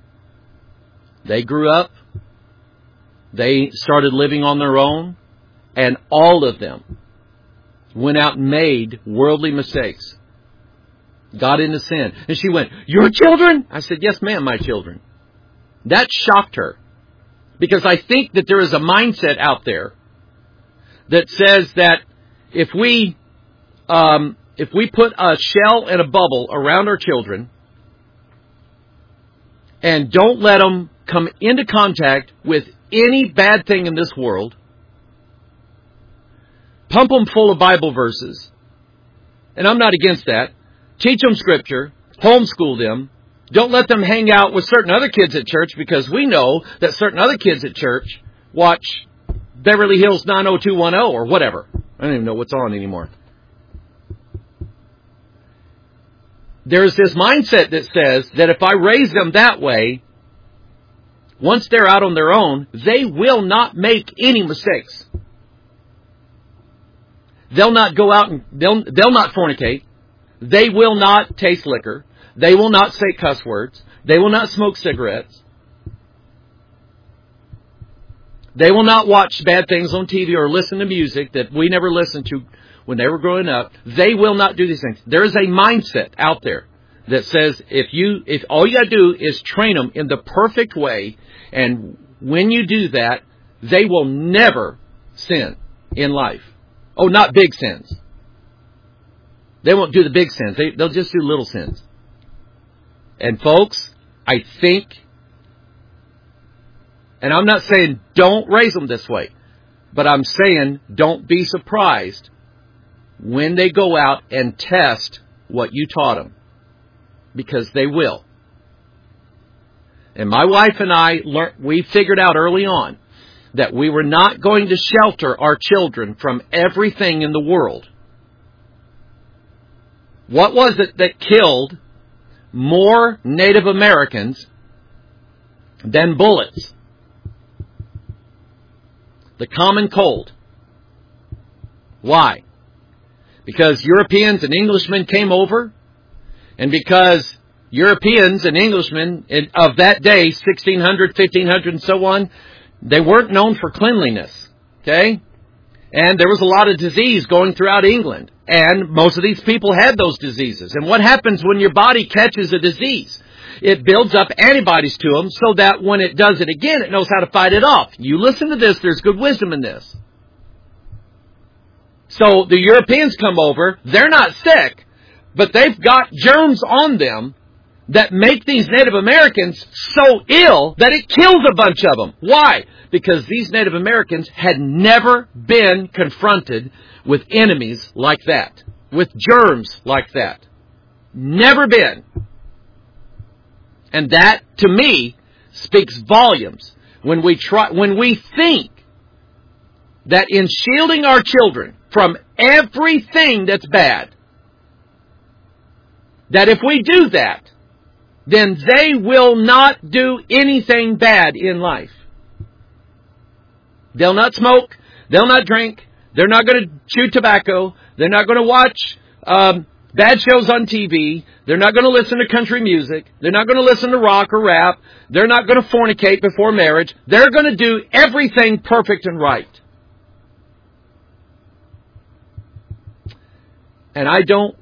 They grew up. They started living on their own. And all of them went out and made worldly mistakes. Got into sin. And she went, "Your children?" I said, "Yes, ma'am, my children." That shocked her. Because I think that there is a mindset out there that says that if we put a shell and a bubble around our children and don't let them come into contact with any bad thing in this world, pump them full of Bible verses, and I'm not against that, teach them Scripture, homeschool them, don't let them hang out with certain other kids at church, because we know that certain other kids at church watch Beverly Hills 90210 or whatever. I don't even know what's on anymore. There's this mindset that says that if I raise them that way, once they're out on their own, they will not make any mistakes. They'll not go out and they'll not fornicate. They will not taste liquor. They will not say cuss words. They will not smoke cigarettes. They will not watch bad things on TV or listen to music that we never listened to when they were growing up. They will not do these things. There is a mindset out there that says if all you got to do is train them in the perfect way, and when you do that, they will never sin in life. Oh, not big sins. They won't do the big sins. They'll just do little sins. And folks, I think, and I'm not saying don't raise them this way, but I'm saying don't be surprised when they go out and test what you taught them, because they will. And my wife and I we figured out early on that we were not going to shelter our children from everything in the world. What was it that killed more Native Americans than bullets? The common cold. Why? Because Europeans and Englishmen came over, and because Europeans and Englishmen of that day, 1600, 1500, and so on, they weren't known for cleanliness. Okay? And there was a lot of disease going throughout England. And most of these people had those diseases. And what happens when your body catches a disease? It builds up antibodies to them so that when it does it again, it knows how to fight it off. You listen to this, there's good wisdom in this. So the Europeans come over, they're not sick, but they've got germs on them that make these Native Americans so ill that it kills a bunch of them. Why? Because these Native Americans had never been confronted with enemies like that, with germs like that. Never been. And that, to me, speaks volumes. When we think that in shielding our children from everything that's bad, that if we do that, then they will not do anything bad in life. They'll not smoke. They'll not drink. They're not going to chew tobacco. They're not going to watch bad shows on TV. They're not going to listen to country music. They're not going to listen to rock or rap. They're not going to fornicate before marriage. They're going to do everything perfect and right. And I don't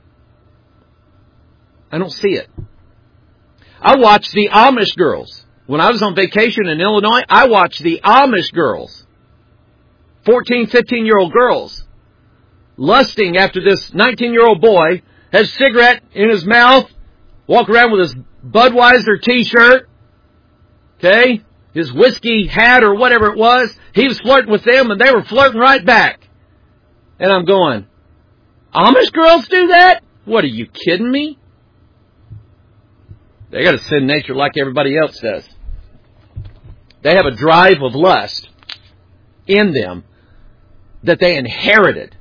see it. I watched the Amish girls. When I was on vacation in Illinois, I watched the Amish girls. 14, 15-year-old girls. Lusting after this 19-year-old boy. Has a cigarette in his mouth. Walk around with his Budweiser t-shirt. Okay? His whiskey hat or whatever it was. He was flirting with them and they were flirting right back. And I'm going, Amish girls do that? What, are you kidding me? They got a sin nature like everybody else does. They have a drive of lust in them that they inherited.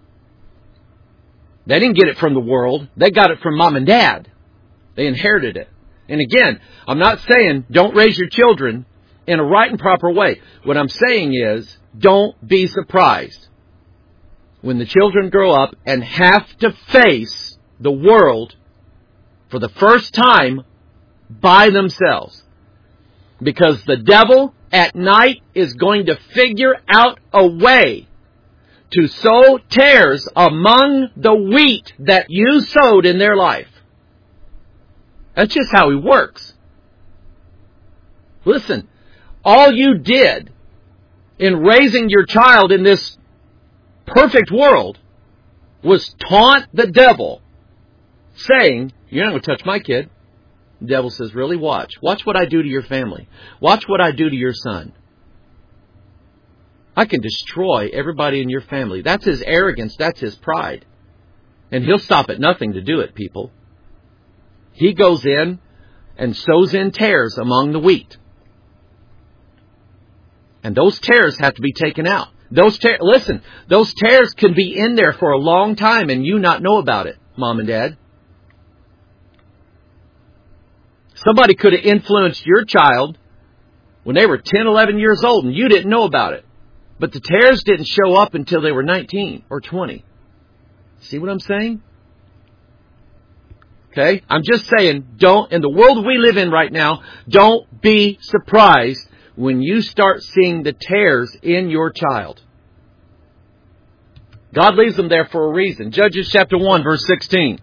They didn't get it from the world. They got it from mom and dad. They inherited it. And again, I'm not saying don't raise your children in a right and proper way. What I'm saying is don't be surprised when the children grow up and have to face the world for the first time by themselves. Because the devil at night is going to figure out a way to sow tares among the wheat that you sowed in their life. That's just how he works. Listen, all you did in raising your child in this perfect world was taunt the devil, saying, you're not going to touch my kid. The devil says, really? Watch. Watch what I do to your family. Watch what I do to your son. I can destroy everybody in your family. That's his arrogance. That's his pride. And he'll stop at nothing to do it, people. He goes in and sows in tares among the wheat. And those tares have to be taken out. Listen, those tares can be in there for a long time and you not know about it, Mom and Dad. Somebody could have influenced your child when they were 10, 11 years old and you didn't know about it. But the tares didn't show up until they were 19 or 20. See what I'm saying? Okay? I'm just saying, in the world we live in right now, don't be surprised when you start seeing the tares in your child. God leaves them there for a reason. Judges chapter 1, verse 16.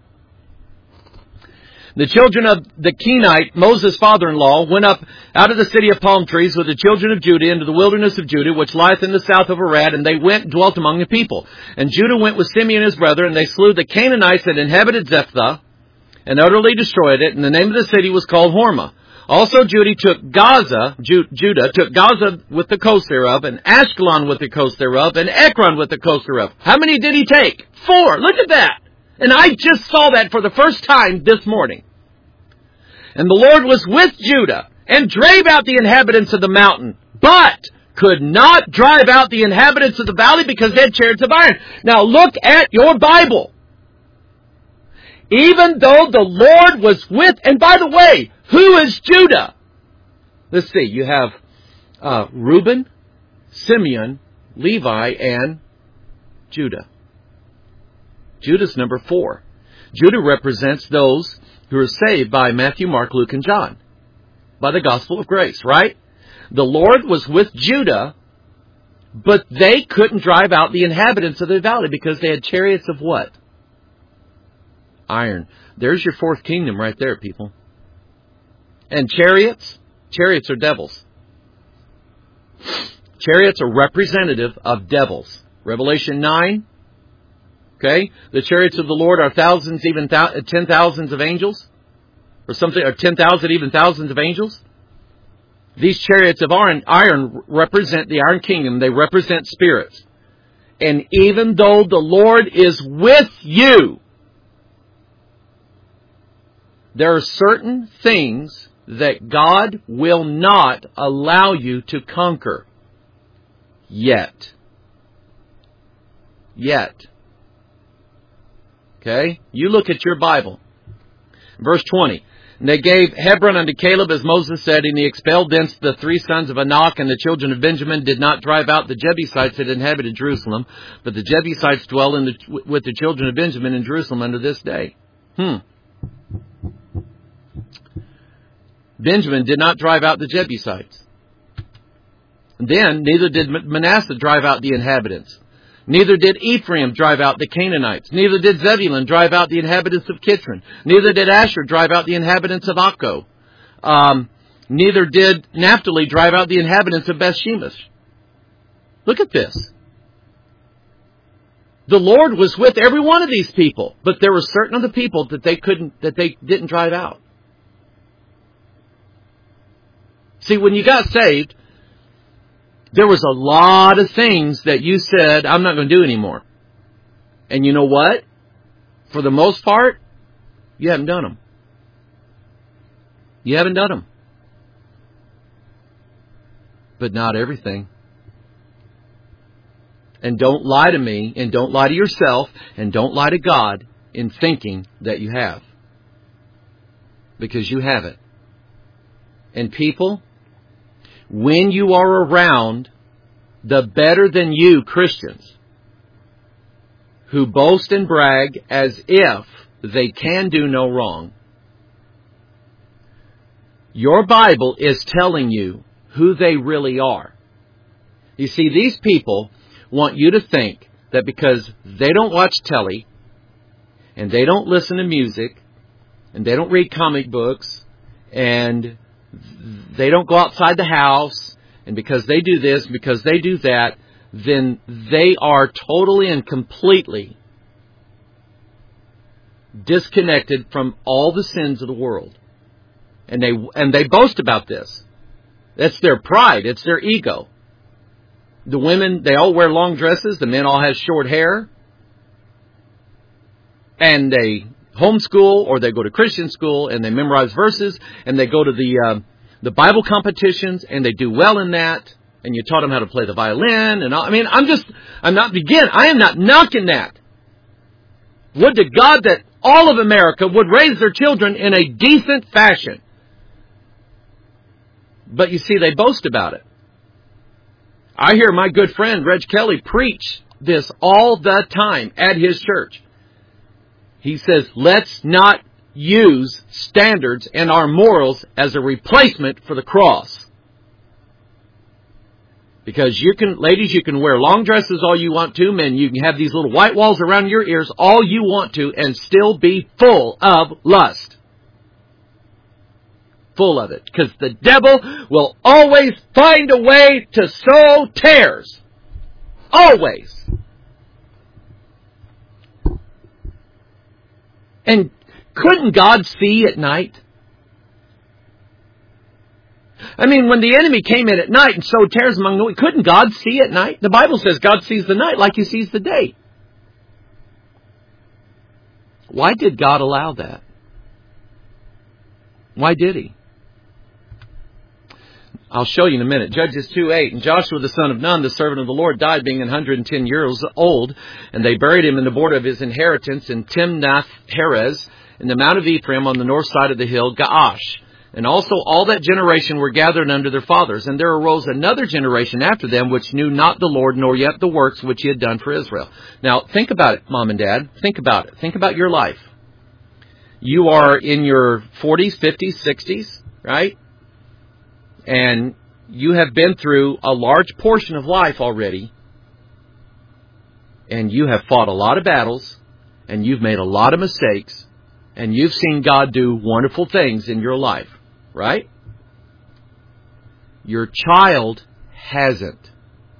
The children of the Kenite, Moses' father-in-law, went up out of the city of palm trees with the children of Judah into the wilderness of Judah, which lieth in the south of Arad, and they went and dwelt among the people. And Judah went with Simeon his brother, and they slew the Canaanites that inhabited Zephath, and utterly destroyed it, and the name of the city was called Hormah. Also Judah took Gaza with the coast thereof, and Ashkelon with the coast thereof, and Ekron with the coast thereof. How many did he take? 4. Look at that. And I just saw that for the first time this morning. And the Lord was with Judah, and drave out the inhabitants of the mountain, but could not drive out the inhabitants of the valley because they had chariots of iron. Now look at your Bible. Even though the Lord was with, and by the way, who is Judah? Let's see, you have Reuben, Simeon, Levi, and Judah. Judah's number 4. Judah represents those who are saved by Matthew, Mark, Luke, and John. By the gospel of grace, right? The Lord was with Judah, but they couldn't drive out the inhabitants of the valley because they had chariots of what? Iron. There's your 4th kingdom right there, people. And chariots are devils. Chariots are representative of devils. Revelation 9. Okay? The chariots of the Lord are thousands, even 10,000s of angels. Or something, or 10,000, even thousands of angels. These chariots of iron represent the iron kingdom. They represent spirits. And even though the Lord is with you, there are certain things that God will not allow you to conquer. Yet. Okay? You look at your Bible. Verse 20. And they gave Hebron unto Caleb, as Moses said, and he expelled thence the 3 sons of Anak, and the children of Benjamin did not drive out the Jebusites that inhabited Jerusalem, but the Jebusites dwell with the children of Benjamin in Jerusalem unto this day. Benjamin did not drive out the Jebusites. Then, neither did Manasseh drive out the inhabitants. Neither did Ephraim drive out the Canaanites. Neither did Zebulun drive out the inhabitants of Kitron. Neither did Asher drive out the inhabitants of Akko. Neither did Naphtali drive out the inhabitants of Bethshemesh. Look at this. The Lord was with every one of these people, but there were certain of the people that they didn't drive out. See, when you got saved, there was a lot of things that you said, I'm not going to do anymore. And you know what? For the most part, you haven't done them. You haven't done them. But not everything. And don't lie to me, and don't lie to yourself, and don't lie to God in thinking that you have. Because you haven't. And people, when you are around the better than you Christians who boast and brag as if they can do no wrong, Your Bible is telling you who they really are. You see, these people want you to think that because they don't watch telly, and they don't listen to music, and they don't read comic books, and they don't go outside the house, and because they do this, because they do that, then they are totally and completely disconnected from all the sins of the world. And they boast about this. That's their pride. It's their ego. The women, they all wear long dresses. The men all have short hair. And they homeschool, or they go to Christian school, and they memorize verses, and they go to the Bible competitions, and they do well in that. And you taught them how to play the violin, and all. I mean, I am not knocking that. Would to God that all of America would raise their children in a decent fashion. But you see, they boast about it. I hear my good friend Reg Kelly preach this all the time at his church. He says, let's not use standards and our morals as a replacement for the cross. Because ladies, you can wear long dresses all you want to. Men, you can have these little white walls around your ears all you want to and still be full of lust. Full of it. Because the devil will always find a way to sow tares. Always. And couldn't God see at night? I mean, when the enemy came in at night and sowed tares among the wheat, couldn't God see at night? The Bible says God sees the night like He sees the day. Why did God allow that? Why did He? I'll show you in a minute. Judges 2:8. And Joshua the son of Nun, the servant of the Lord, died being 110 years old. And they buried him in the border of his inheritance in Timnath-Heres, in the Mount of Ephraim on the north side of the hill Gaash. And also all that generation were gathered under their fathers. And there arose another generation after them, which knew not the Lord, nor yet the works which He had done for Israel. Now, think about it, Mom and Dad. Think about it. Think about your life. You are in your 40s, 50s, 60s, right? And you have been through a large portion of life already. And you have fought a lot of battles. And you've made a lot of mistakes. And you've seen God do wonderful things in your life. Right? Your child hasn't.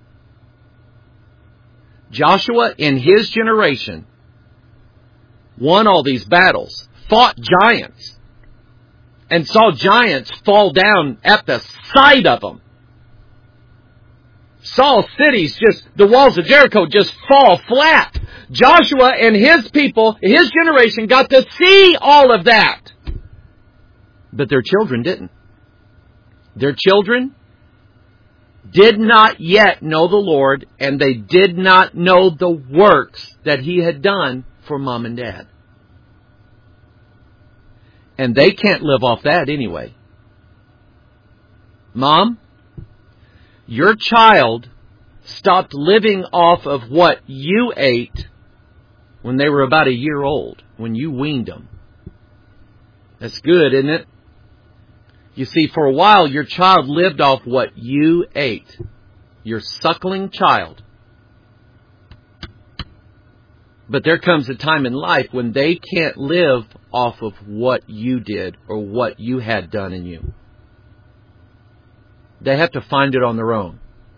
Joshua, in his generation, won all these battles, fought giants, and saw giants fall down at the sight of them. Saw cities, the walls of Jericho just fall flat. Joshua and his people, his generation, got to see all of that. But their children didn't. Their children did not yet know the Lord, and they did not know the works that He had done for Mom and Dad. And they can't live off that anyway. Mom, your child stopped living off of what you ate when they were about a year old, when you weaned them. That's good, isn't it? You see, for a while, your child lived off what you ate. Your suckling child. But there comes a time in life when they can't live off of what you did or what you had done in you. They have to find it on their own.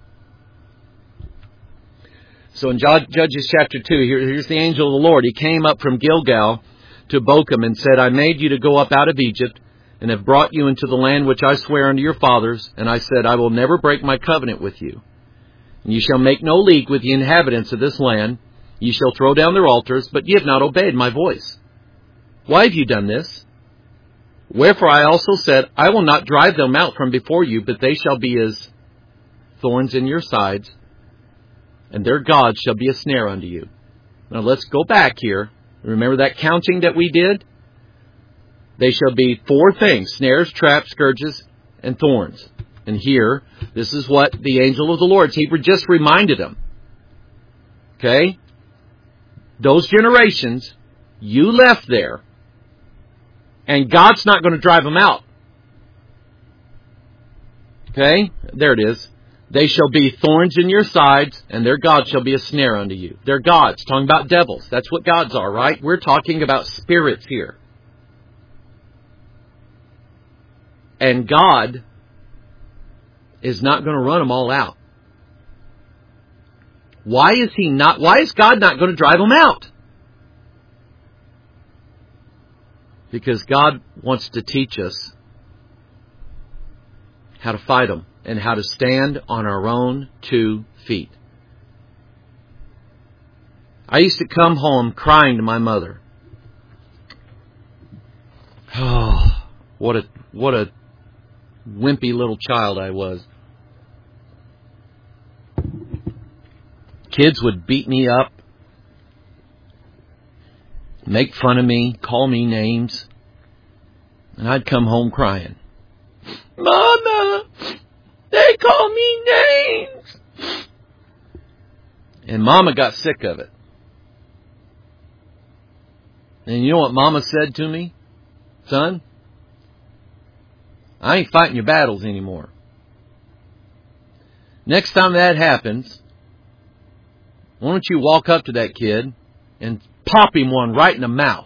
So in Judges chapter 2, here's the angel of the Lord. He came up from Gilgal to Bochum and said, I made you to go up out of Egypt and have brought you into the land which I swear unto your fathers. And I said, I will never break my covenant with you. And you shall make no league with the inhabitants of this land. Ye shall throw down their altars, but ye have not obeyed my voice. Why have you done this? Wherefore I also said, I will not drive them out from before you, but they shall be as thorns in your sides, and their gods shall be a snare unto you. Now let's go back here. Remember that counting that we did? They shall be 4 things: snares, traps, scourges, and thorns. And here, this is what the angel of the Lord, he just reminded them. Okay? Those generations, you left there, and God's not going to drive them out. Okay, there it is. They shall be thorns in your sides, and their God shall be a snare unto you. They're gods, talking about devils. That's what gods are, right? We're talking about spirits here. And God is not going to run them all out. Why is God not going to drive them out? Because God wants to teach us how to fight them and how to stand on our own 2 feet. I used to come home crying to my mother. Oh, what a wimpy little child I was. Kids would beat me up, make fun of me, call me names, and I'd come home crying. Mama, they call me names. And Mama got sick of it. And you know what Mama said to me? Son, I ain't fighting your battles anymore. Next time that happens, why don't you walk up to that kid and pop him one right in the mouth?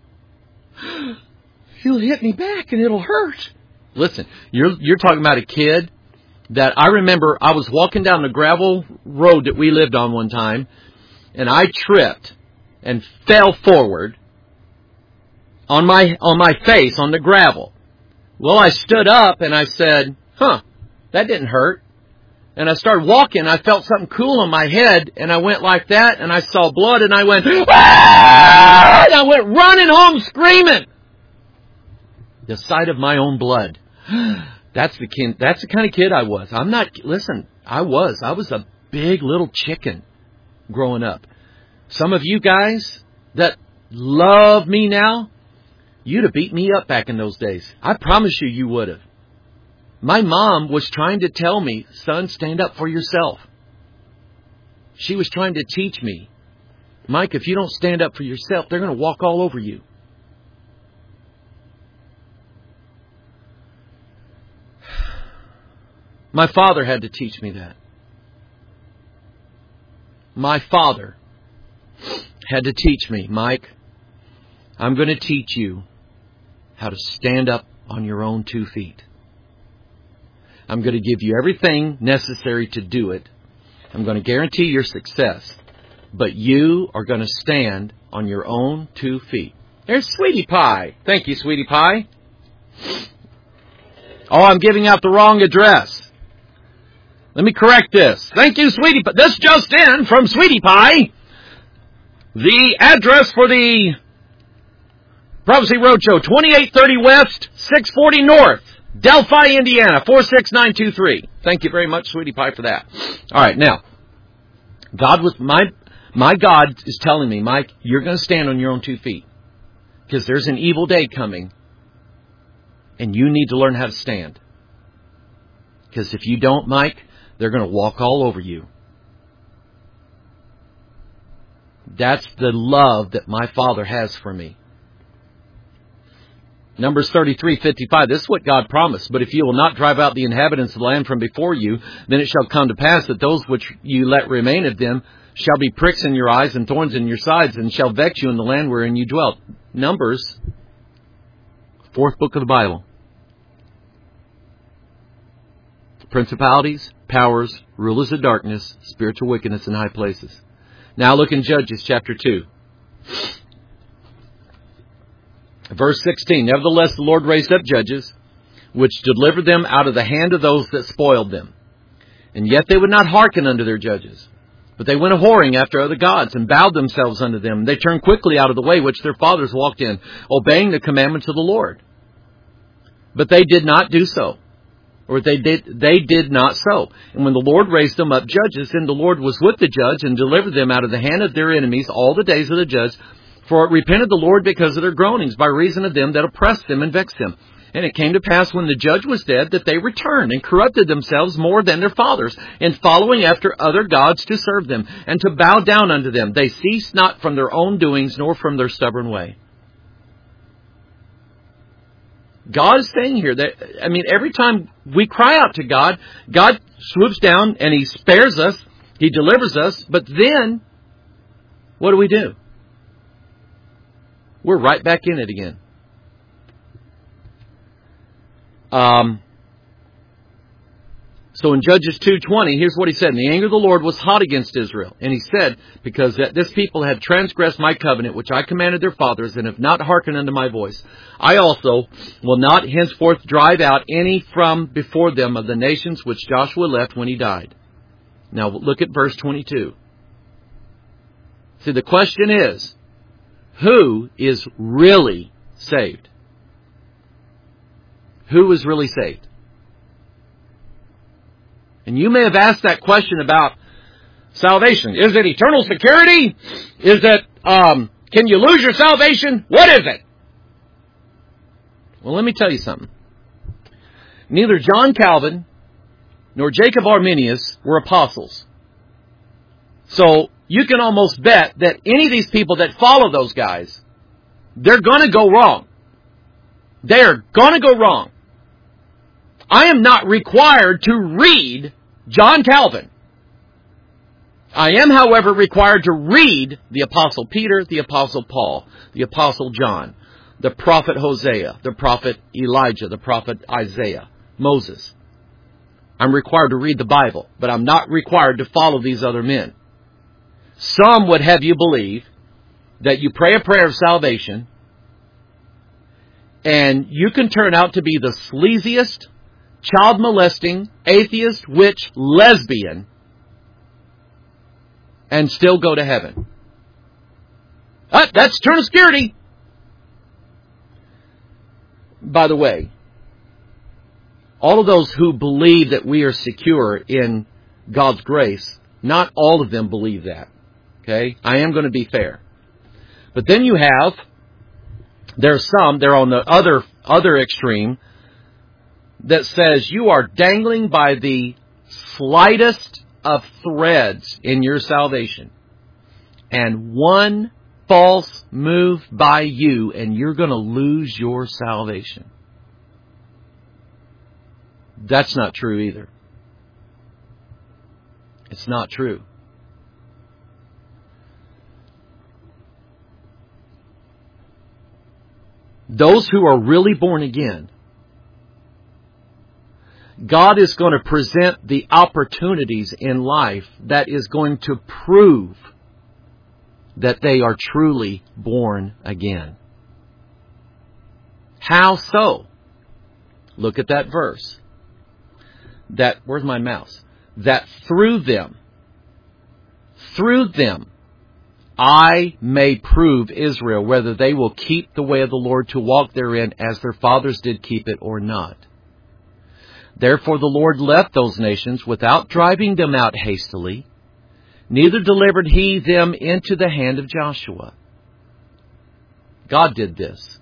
He'll hit me back and it'll hurt. Listen, you're talking about a kid that I remember I was walking down the gravel road that we lived on one time, and I tripped and fell forward on my face on the gravel. Well, I stood up and I said, that didn't hurt. And I started walking. I felt something cool on my head, and I went like that, and I saw blood, and I went, ah! And I went running home screaming. The sight of my own blood. That's the kind of kid I was. I was a big little chicken growing up. Some of you guys that love me now, you'd have beat me up back in those days. I promise you would have. My mom was trying to tell me, son, stand up for yourself. She was trying to teach me, Mike, if you don't stand up for yourself, they're going to walk all over you. My father had to teach me that. My father had to teach me, Mike, I'm going to teach you how to stand up on your own 2 feet. I'm going to give you everything necessary to do it. I'm going to guarantee your success. But you are going to stand on your own 2 feet. There's Sweetie Pie. Thank you, Sweetie Pie. Oh, I'm giving out the wrong address. Let me correct this. Thank you, Sweetie Pie. This just in from Sweetie Pie. The address for the Prophecy Roadshow, 2830 West, 640 North. Delphi, Indiana, 46923. Thank you very much, Sweetie Pie, for that. All right, now, my God is telling me, Mike, you're going to stand on your own 2 feet. Because there's an evil day coming, and you need to learn how to stand. Because if you don't, Mike, they're going to walk all over you. That's the love that my Father has for me. Numbers 33:55. This is what God promised. But if you will not drive out the inhabitants of the land from before you, then it shall come to pass that those which you let remain of them shall be pricks in your eyes and thorns in your sides, and shall vex you in the land wherein you dwelt. Numbers, 4th book of the Bible. Principalities, powers, rulers of darkness, spiritual wickedness in high places. Now look in Judges chapter 2. Verse 16, nevertheless the Lord raised up judges, which delivered them out of the hand of those that spoiled them. And yet they would not hearken unto their judges. But they went a-whoring after other gods, and bowed themselves unto them. They turned quickly out of the way which their fathers walked in, obeying the commandments of the Lord. But they did not do so. Or they did not so. And when the Lord raised them up judges, then the Lord was with the judge, and delivered them out of the hand of their enemies all the days of the judge. For it repented the Lord because of their groanings, by reason of them that oppressed them and vexed them. And it came to pass when the judge was dead, that they returned and corrupted themselves more than their fathers, in following after other gods to serve them, and to bow down unto them. They ceased not from their own doings, nor from their stubborn way. God is saying here that, every time we cry out to God, God swoops down and He spares us. He delivers us. But then, what do? We're right back in it again. So in Judges 2:20, here's what he said. And the anger of the Lord was hot against Israel. And he said, because this people had transgressed my covenant, which I commanded their fathers, and have not hearkened unto my voice, I also will not henceforth drive out any from before them of the nations which Joshua left when he died. Now look at verse 22. See, the question is, who is really saved? Who is really saved? And you may have asked that question about salvation. Is it eternal security? Is it, can you lose your salvation? What is it? Well, let me tell you something. Neither John Calvin nor Jacob Arminius were apostles. So you can almost bet that any of these people that follow those guys, they're going to go wrong. They're going to go wrong. I am not required to read John Calvin. I am, however, required to read the Apostle Peter, the Apostle Paul, the Apostle John, the prophet Hosea, the prophet Elijah, the prophet Isaiah, Moses. I'm required to read the Bible, but I'm not required to follow these other men. Some would have you believe that you pray a prayer of salvation and you can turn out to be the sleaziest, child molesting, atheist, witch, lesbian, and still go to heaven. That's eternal security. By the way, all of those who believe that we are secure in God's grace, not all of them believe that. Okay? I am going to be fair. But then you have, there's some, they're on the other extreme, that says you are dangling by the slightest of threads in your salvation. And one false move by you and you're going to lose your salvation. That's not true either. It's not true. Those who are really born again, God is going to present the opportunities in life that is going to prove that they are truly born again. How so? Look at that verse. Where's my mouse? That through them, I may prove Israel whether they will keep the way of the Lord to walk therein as their fathers did keep it or not. Therefore the Lord left those nations without driving them out hastily, neither delivered He them into the hand of Joshua. God did this.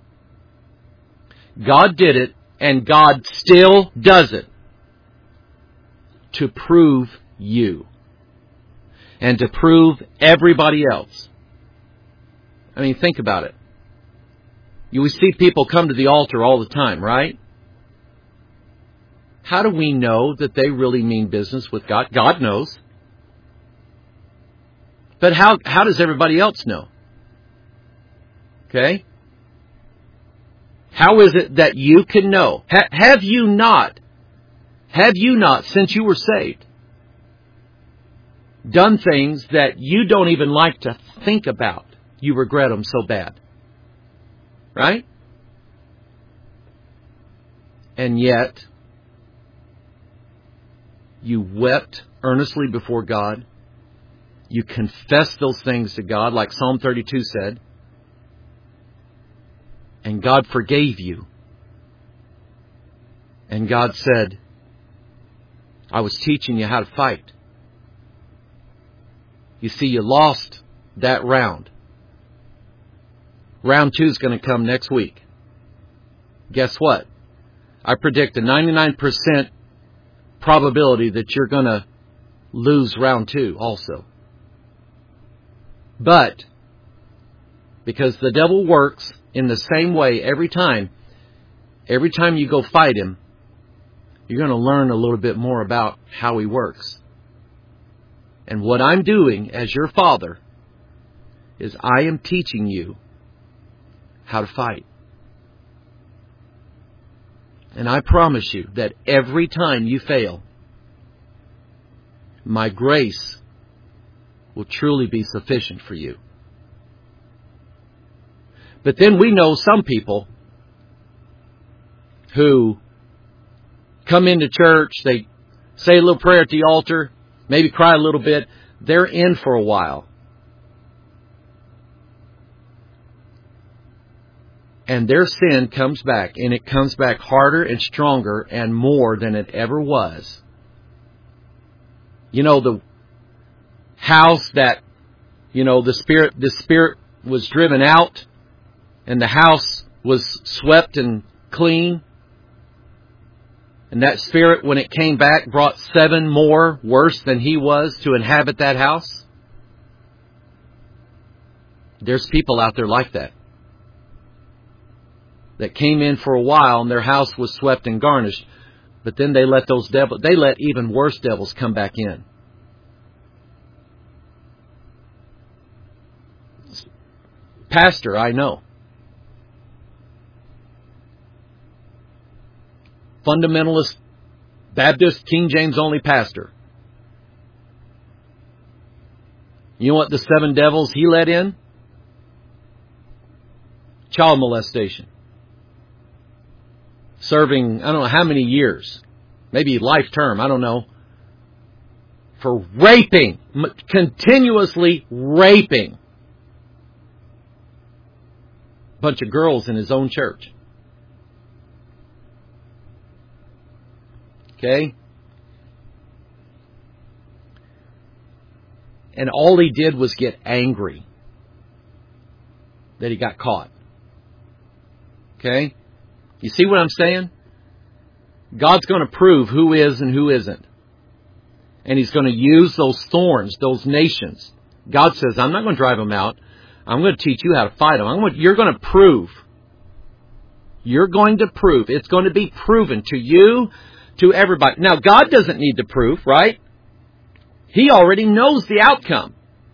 God did it, and God still does it to prove you and to prove everybody else. I mean, think about it. We see people come to the altar all the time, right? How do we know that they really mean business with God? God knows. But how does everybody else know? Okay? How is it that you can know? Have you not, since you were saved, done things that you don't even like to think about? You regret them so bad. Right? And yet, you wept earnestly before God. You confessed those things to God, like Psalm 32 said. And God forgave you. And God said, I was teaching you how to fight. You see, you lost that round. Round 2 is going to come next week. Guess what? I predict a 99% probability that you're going to lose round 2 also. But, because the devil works in the same way every time, every time you go fight him, you're going to learn a little bit more about how he works. And what I'm doing as your father is I am teaching you how to fight. And I promise you that every time you fail, my grace will truly be sufficient for you. But then we know some people who come into church, they say a little prayer at the altar, maybe cry a little bit, they're in for a while. And their sin comes back, and it comes back harder and stronger and more than it ever was. You know, the house that, the spirit was driven out, and the house was swept and clean. And that spirit, when it came back, brought 7 more worse than he was to inhabit that house. There's people out there like that. That came in for a while and their house was swept and garnished. But then they let even worse devils come back in. Pastor, I know. Fundamentalist, Baptist, King James only pastor. You know what the 7 devils he let in? Child molestation. Serving, I don't know how many years. Maybe life term, I don't know. For raping. Continuously raping. A bunch of girls in his own church. Okay? And all he did was get angry that he got caught. Okay? You see what I'm saying? God's going to prove who is and who isn't. And He's going to use those thorns, those nations. God says, I'm not going to drive them out. I'm going to teach you how to fight them. You're going to prove. You're going to prove. It's going to be proven to you, to everybody. Now, God doesn't need to prove, right? He already knows the outcome.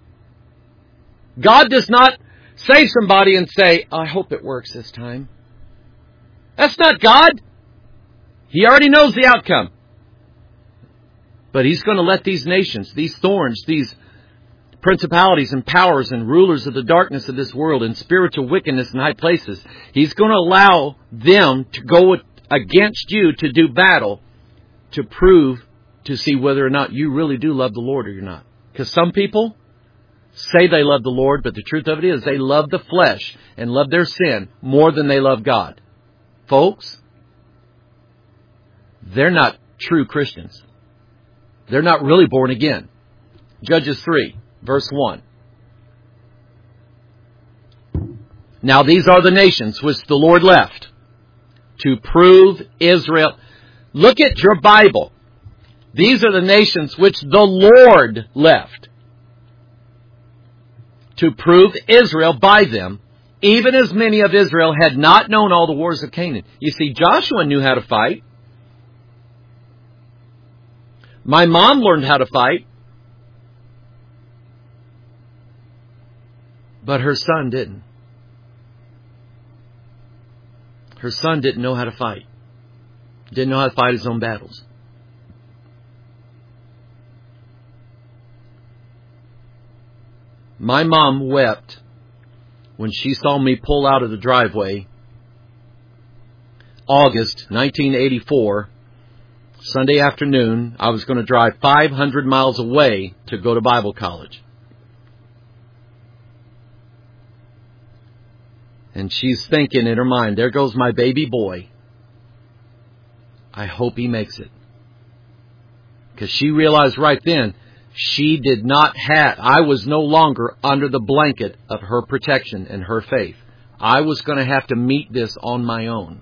God does not save somebody and say, I hope it works this time. That's not God. He already knows the outcome. But He's going to let these nations, these thorns, these principalities and powers and rulers of the darkness of this world and spiritual wickedness in high places, He's going to allow them to go against you to do battle to prove, to see whether or not you really do love the Lord or you're not. Because some people say they love the Lord, but the truth of it is they love the flesh and love their sin more than they love God. Folks, they're not true Christians. They're not really born again. Judges 3, verse 1. Now these are the nations which the Lord left to prove Israel. Look at your Bible. These are the nations which the Lord left to prove Israel by them, even as many of Israel had not known all the wars of Canaan. You see, Joshua knew how to fight. My mom learned how to fight. But her son didn't. Her son didn't know how to fight. Didn't know how to fight his own battles. My mom wept when she saw me pull out of the driveway, August 1984, Sunday afternoon. I was going to drive 500 miles away to go to Bible college. And she's thinking in her mind, there goes my baby boy. I hope he makes it. Because she realized right then, I was no longer under the blanket of her protection and her faith. I was going to have to meet this on my own.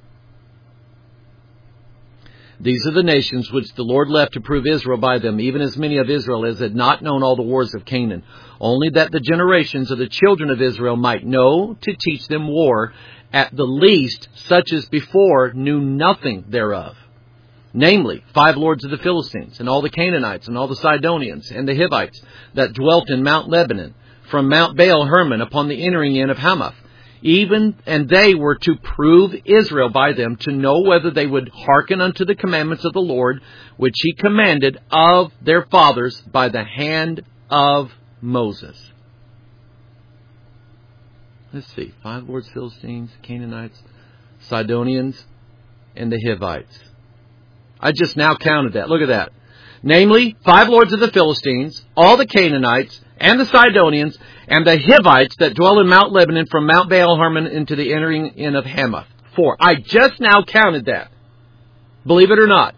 These are the nations which the Lord left to prove Israel by them, even as many of Israel as had not known all the wars of Canaan, only that the generations of the children of Israel might know to teach them war, at the least, such as before, knew nothing thereof. Namely, 5 lords of the Philistines, and all the Canaanites, and all the Sidonians, and the Hivites, that dwelt in Mount Lebanon, from Mount Baal Hermon upon the entering in of Hamath. And they were to prove Israel by them, to know whether they would hearken unto the commandments of the Lord, which He commanded of their fathers by the hand of Moses. Let's see. 5 lords, Philistines, Canaanites, Sidonians, and the Hivites. I just now counted that. Look at that. Namely, 5 lords of the Philistines, all the Canaanites, and the Sidonians, and the Hivites that dwell in Mount Lebanon, from Mount Baal Hermon into the entering in of Hamath. 4. I just now counted that. Believe it or not.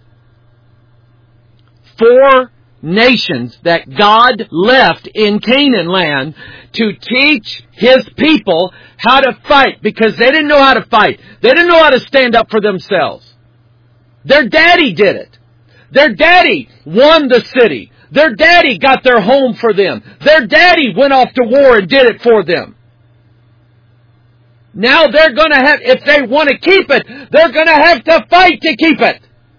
4 nations that God left in Canaan land to teach His people how to fight, because they didn't know how to fight. They didn't know how to stand up for themselves. Their daddy did it. Their daddy won the city. Their daddy got their home for them. Their daddy went off to war and did it for them. Now they're going to have, if they want to keep it, they're going to have to fight to keep it.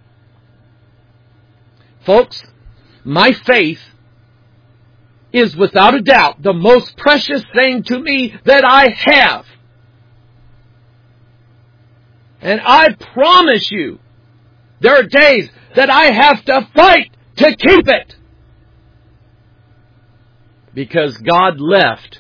Folks, my faith is without a doubt the most precious thing to me that I have. And I promise you, there are days that I have to fight to keep it. Because God left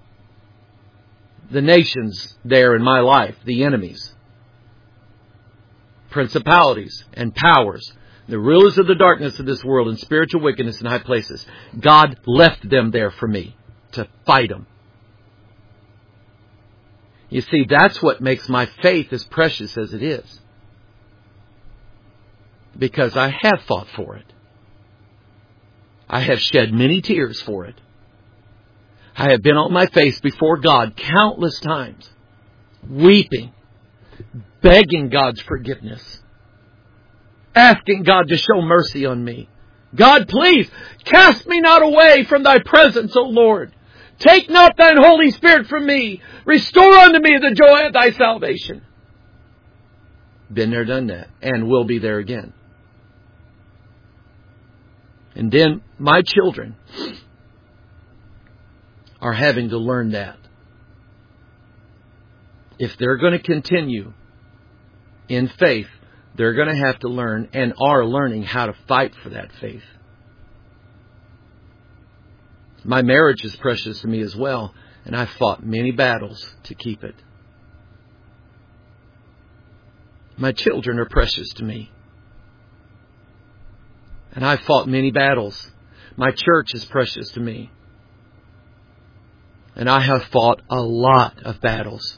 the nations there in my life, the enemies, principalities and powers, the rulers of the darkness of this world and spiritual wickedness in high places. God left them there for me to fight them. You see, that's what makes my faith as precious as it is. Because I have fought for it. I have shed many tears for it. I have been on my face before God countless times, weeping, begging God's forgiveness, asking God to show mercy on me. God, please, cast me not away from Thy presence, O Lord. Take not Thine Holy Spirit from me. Restore unto me the joy of Thy salvation. Been there, done that, and will be there again. And then my children are having to learn that. If they're going to continue in faith, they're going to have to learn and are learning how to fight for that faith. My marriage is precious to me as well, and I've fought many battles to keep it. My children are precious to me, and I've fought many battles. My church is precious to me, and I have fought a lot of battles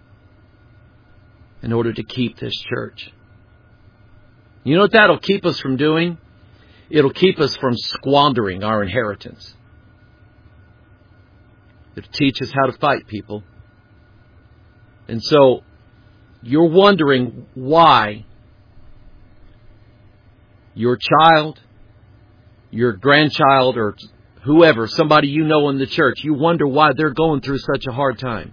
in order to keep this church. You know what that'll keep us from doing? It'll keep us from squandering our inheritance. It'll teach us how to fight, people. And so, you're wondering why your child, your grandchild, or whoever, somebody you know in the church, you wonder why they're going through such a hard time.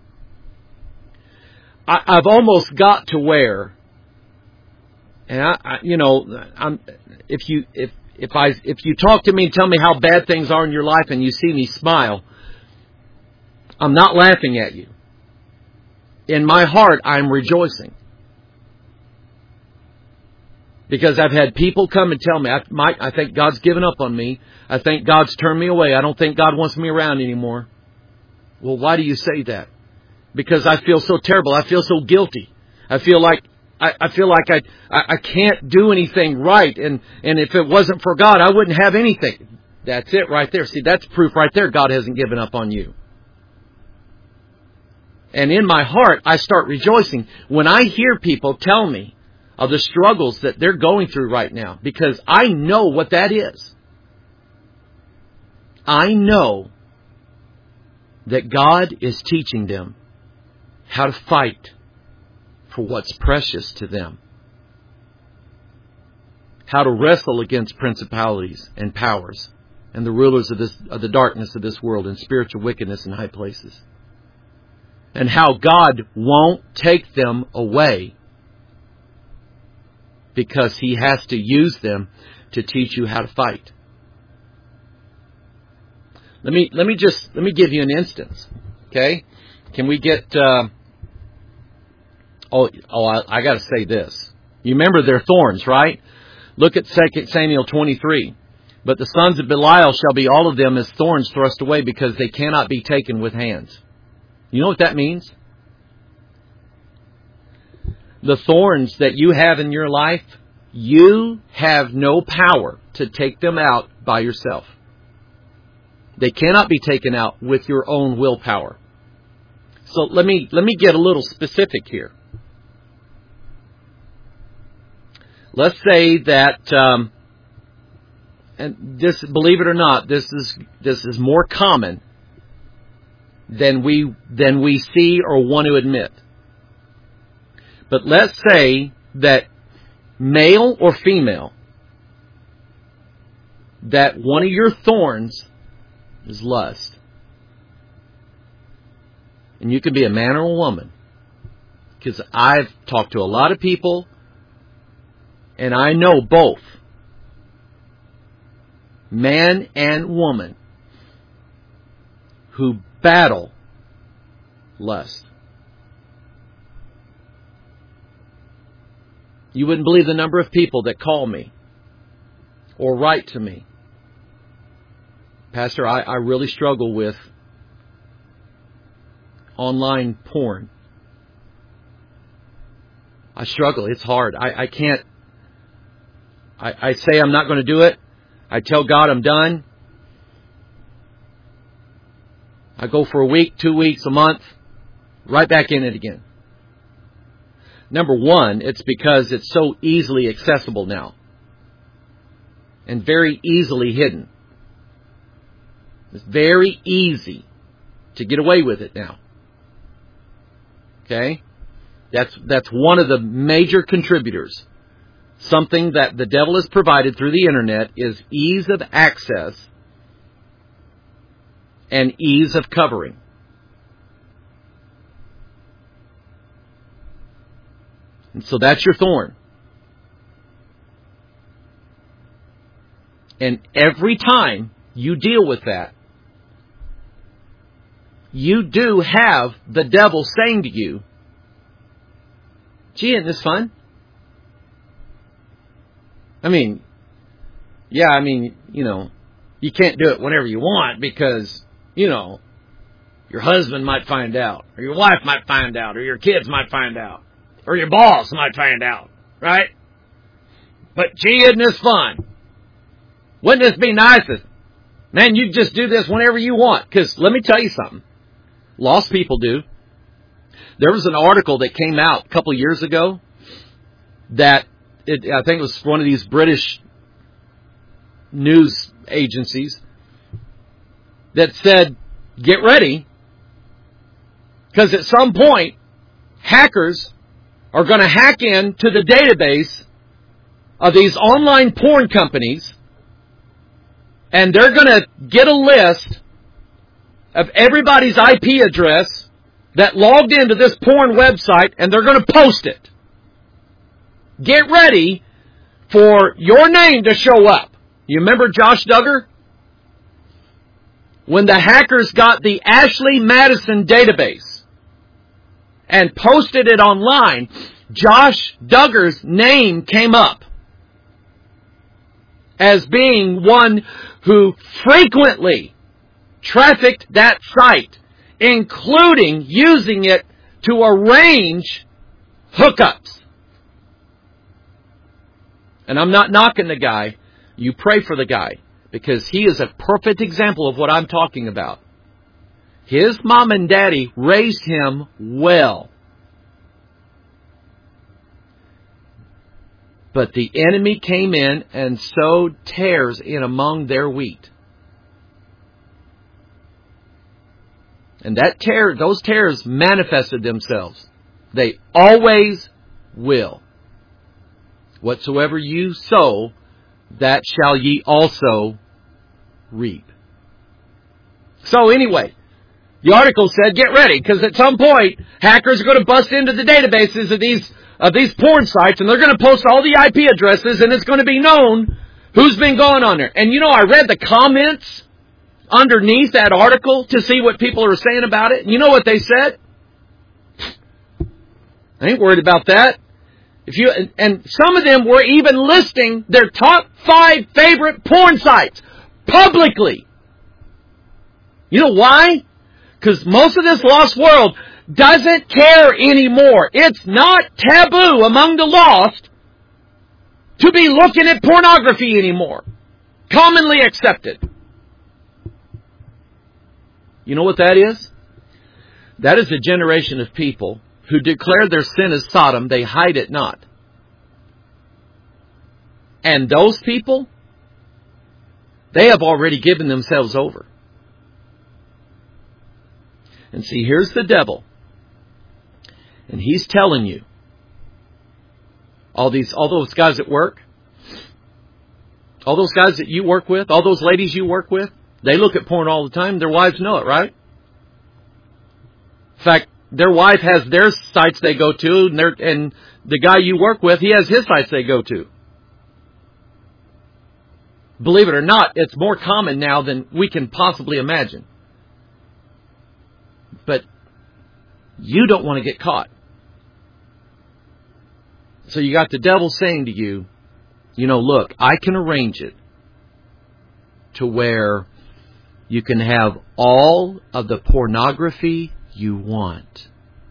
I've almost got to where, and if you talk to me and tell me how bad things are in your life and you see me smile, I'm not laughing at you. In my heart, I'm rejoicing. Because I've had people come and tell me, I think God's given up on me. I think God's turned me away. I don't think God wants me around anymore. Well, why do you say that? Because I feel so terrible. I feel so guilty. I feel like I can't do anything right. And if it wasn't for God, I wouldn't have anything. That's it right there. See, that's proof right there. God hasn't given up on you. And in my heart, I start rejoicing when I hear people tell me of the struggles that they're going through right now, because I know what that is. I know that God is teaching them how to fight for what's precious to them, how to wrestle against principalities and powers and the rulers of the darkness of this world and spiritual wickedness in high places. and how God won't take them away because He has to use them to teach you how to fight. Let me give you an instance. Okay? Can we get I got to say this. You remember their thorns, right? Look at 2 Samuel 23. But the sons of Belial shall be all of them as thorns thrust away, because they cannot be taken with hands. You know what that means? The thorns that you have in your life, you have no power to take them out by yourself. They cannot be taken out with your own willpower. So let me get a little specific here. Let's say that, and this, believe it or not, this is more common than we see or want to admit. But let's say that male or female, that one of your thorns is lust. And you could be a man or a woman. Because I've talked to a lot of people, and I know both, man and woman, who battle lust. You wouldn't believe the number of people that call me or write to me. Pastor, I really struggle with online porn. I struggle. It's hard. I can't. I say I'm not going to do it. I tell God I'm done. I go for a week, 2 weeks, a month, right back in it again. Number one, it's because it's so easily accessible now and very easily hidden. It's very easy to get away with it now. Okay? That's one of the major contributors. Something that the devil has provided through the internet is ease of access and ease of covering. And so that's your thorn. And every time you deal with that, you do have the devil saying to you, gee, isn't this fun? I mean, yeah, you can't do it whenever you want because, your husband might find out, or your wife might find out, or your kids might find out, or your boss might find out, right? But gee, isn't this fun? Wouldn't this be nice if, man, you just do this whenever you want? Because let me tell you something. Lost people do. There was an article that came out a couple of years ago that I think it was one of these British news agencies that said, get ready, because at some point, hackers are going to hack into the database of these online porn companies, and they're going to get a list of everybody's IP address that logged into this porn website, and they're going to post it. Get ready for your name to show up. You remember Josh Duggar? When the hackers got the Ashley Madison database and posted it online, Josh Duggar's name came up as being one who frequently trafficked that site, including using it to arrange hookups. And I'm not knocking the guy. You pray for the guy, because he is a perfect example of what I'm talking about. His mom and daddy raised him well. But the enemy came in and sowed tares in among their wheat. And those tares manifested themselves. They always will. Whatsoever you sow, that shall ye also reap. So anyway, The article said, get ready, because at some point, hackers are going to bust into the databases of these porn sites, and they're going to post all the IP addresses, and it's going to be known who's been going on there. And I read the comments underneath that article to see what people are saying about it. And you know what they said? I ain't worried about that. And some of them were even listing their top 5 favorite porn sites publicly. You know why? Because most of this lost world doesn't care anymore. It's not taboo among the lost to be looking at pornography anymore. Commonly accepted. You know what that is? That is a generation of people who declare their sin as Sodom, they hide it not. And those people, they have already given themselves over. And see, here's the devil. And he's telling you, all those guys at work, all those guys that you work with, all those ladies you work with, they look at porn all the time. Their wives know it, right? In fact, their wife has their sites they go to, and the guy you work with, he has his sites they go to. Believe it or not, it's more common now than we can possibly imagine. But you don't want to get caught. So you got the devil saying to you, look, I can arrange it to where you can have all of the pornography you want.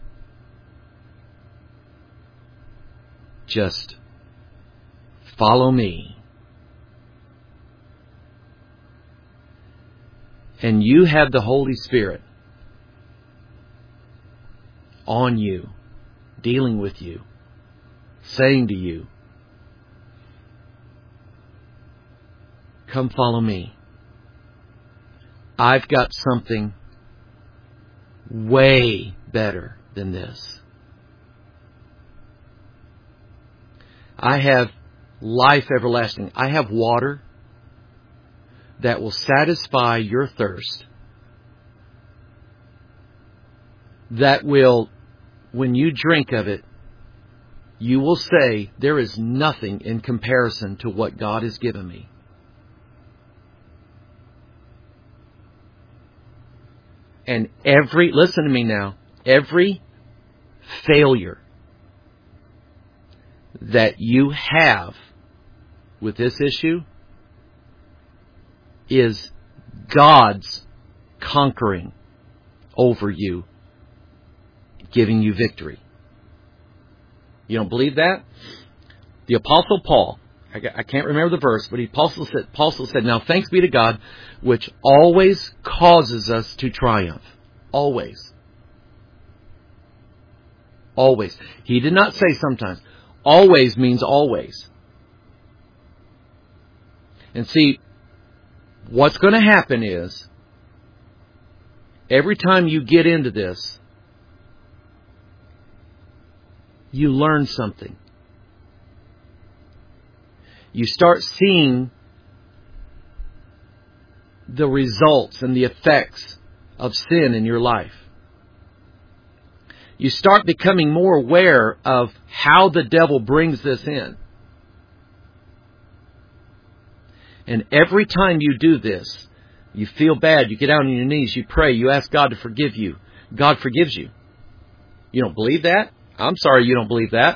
Just follow me. And you have the Holy Spirit on you, dealing with you, saying to you, come follow me. I've got something way better than this. I have life everlasting. I have water that will satisfy your thirst. That will, when you drink of it, you will say, there is nothing in comparison to what God has given me. And listen to me now, every failure that you have with this issue is God's conquering over you, giving you victory. You don't believe that? The Apostle Paul, I can't remember the verse, but Paul said, now thanks be to God, which always causes us to triumph. Always. Always. He did not say sometimes. Always means always. And see, what's going to happen is, every time you get into this, you learn something. You start seeing the results and the effects of sin in your life. You start becoming more aware of how the devil brings this in. And every time you do this, you feel bad, you get down on your knees, you pray, you ask God to forgive you. God forgives you. You don't believe that? I'm sorry you don't believe that.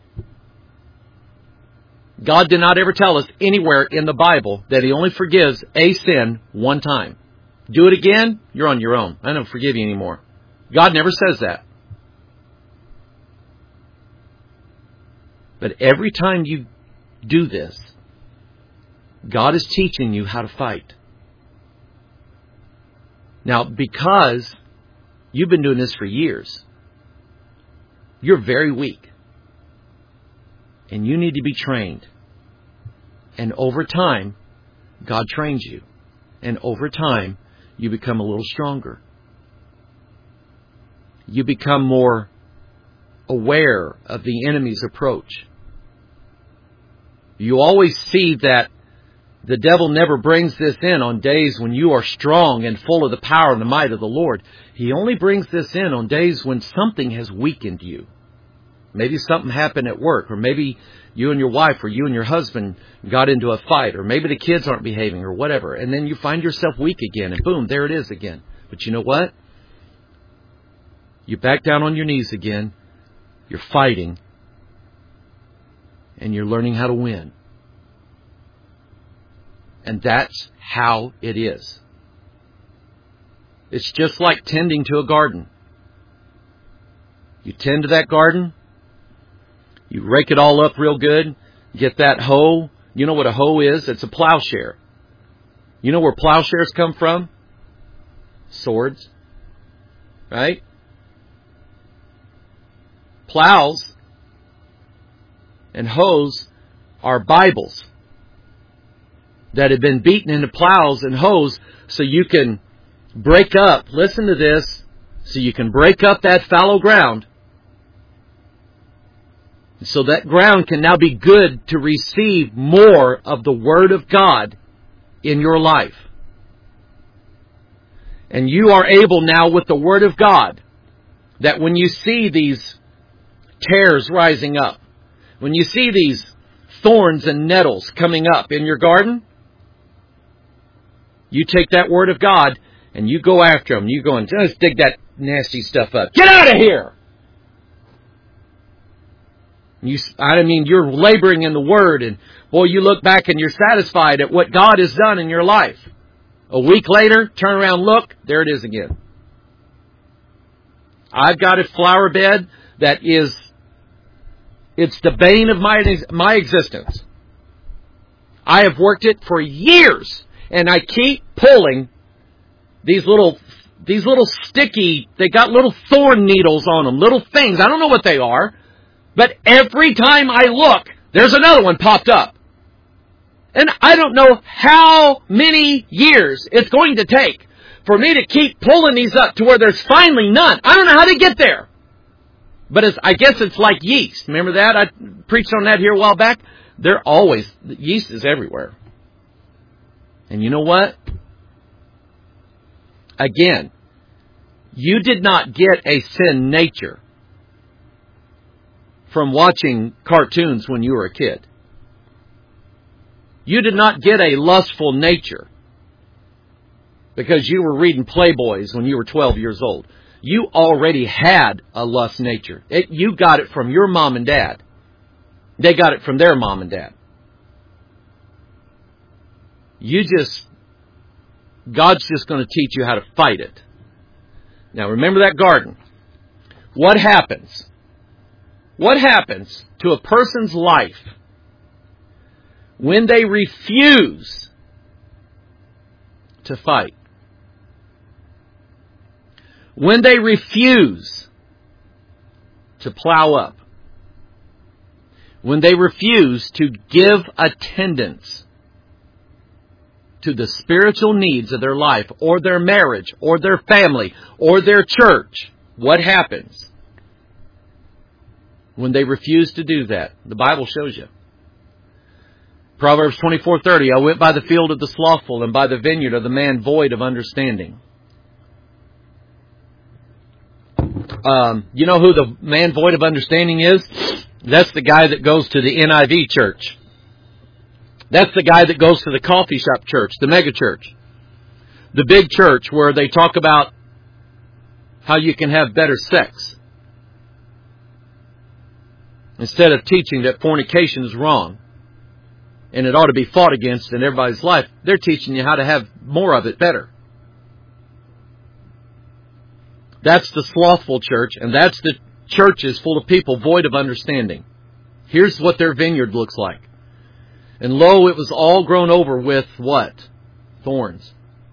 God did not ever tell us anywhere in the Bible that He only forgives a sin one time. Do it again, you're on your own. I don't forgive you anymore. God never says that. But every time you do this, God is teaching you how to fight. Now, because you've been doing this for years, you're very weak. And you need to be trained. And over time, God trains you. And over time, you become a little stronger. You become more aware of the enemy's approach. You always see that The devil never brings this in on days when you are strong and full of the power and the might of the Lord. He only brings this in on days when something has weakened you. Maybe something happened at work, or maybe you and your wife or you and your husband got into a fight, or maybe the kids aren't behaving or whatever. And then you find yourself weak again, and boom, there it is again. But you know what? You back down on your knees again. You're fighting. And you're learning how to win. And that's how it is. It's just like tending to a garden. You tend to that garden. You rake it all up real good. Get that hoe. You know what a hoe is? It's a plowshare. You know where plowshares come from? Swords. Right? Plows and hoes are Bibles that have been beaten into plows and hoes so you can break up, listen to this, so you can break up that fallow ground. So that ground can now be good to receive more of the Word of God in your life. And you are able now with the Word of God, that when you see these tares rising up, when you see these thorns and nettles coming up in your garden, you take that Word of God and you go after them. You go and just dig that nasty stuff up. Get out of here! You're laboring in the Word, and boy, you look back and you're satisfied at what God has done in your life. A week later, turn around, look, there it is again. I've got a flower bed that is, it's the bane of my existence. I have worked it for years, and I keep pulling these little sticky, they got little thorn needles on them, little things. I don't know what they are, but every time I look, there's another one popped up. And I don't know how many years it's going to take for me to keep pulling these up to where there's finally none. I don't know how to get there. But I guess it's like yeast. Remember that? I preached on that here a while back. Yeast is everywhere. And you know what? Again, you did not get a sin nature from watching cartoons when you were a kid. You did not get a lustful nature because you were reading Playboys when you were 12 years old. You already had a lust nature. You got it from your mom and dad. They got it from their mom and dad. God's just going to teach you how to fight it. Now remember that garden. What happens? What happens to a person's life when they refuse to fight? When they refuse to plow up? When they refuse to give attendance to the spiritual needs of their life, or their marriage, or their family, or their church, what happens? When they refuse to do that, the Bible shows you. Proverbs 24:30, I went by the field of the slothful and by the vineyard of the man void of understanding. You know who the man void of understanding is? That's the guy that goes to the NIV church. That's the guy that goes to the coffee shop church, the mega church. The big church where they talk about how you can have better sex. Instead of teaching that fornication is wrong and it ought to be fought against in everybody's life, they're teaching you how to have more of it better. That's the slothful church, and that's the churches full of people void of understanding. Here's what their vineyard looks like. And lo, it was all grown over with what? Thorns.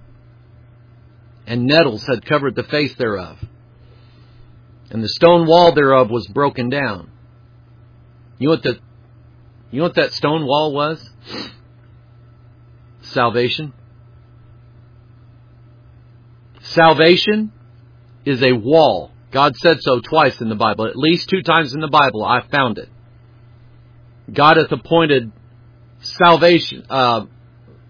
And nettles had covered the face thereof. And the stone wall thereof was broken down. You know what that stone wall was? Salvation. Salvation is a wall. God said so twice in the Bible. At least 2 times in the Bible I found it. God hath appointed salvation,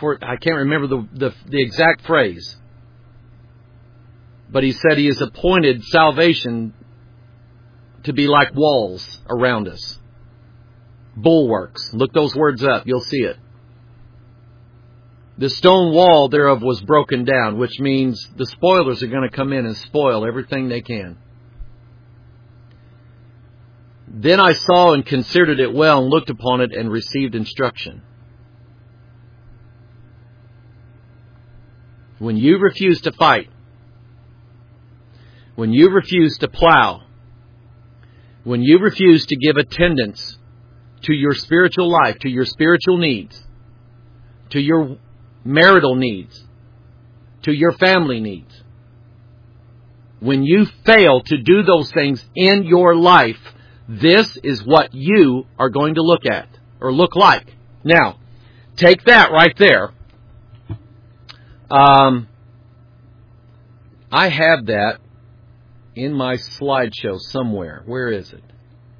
I can't remember the exact phrase. But he said he has appointed salvation to be like walls around us. Bulwarks. Look those words up. You'll see it. The stone wall thereof was broken down, which means the spoilers are going to come in and spoil everything they can. Then I saw and considered it well and looked upon it and received instruction. When you refuse to fight, when you refuse to plow, when you refuse to give attendance to your spiritual life, to your spiritual needs, to your marital needs, to your family needs, when you fail to do those things in your life, this is what you are going to look at or look like. Now, take that right there. I have that in my slideshow somewhere. Where is it?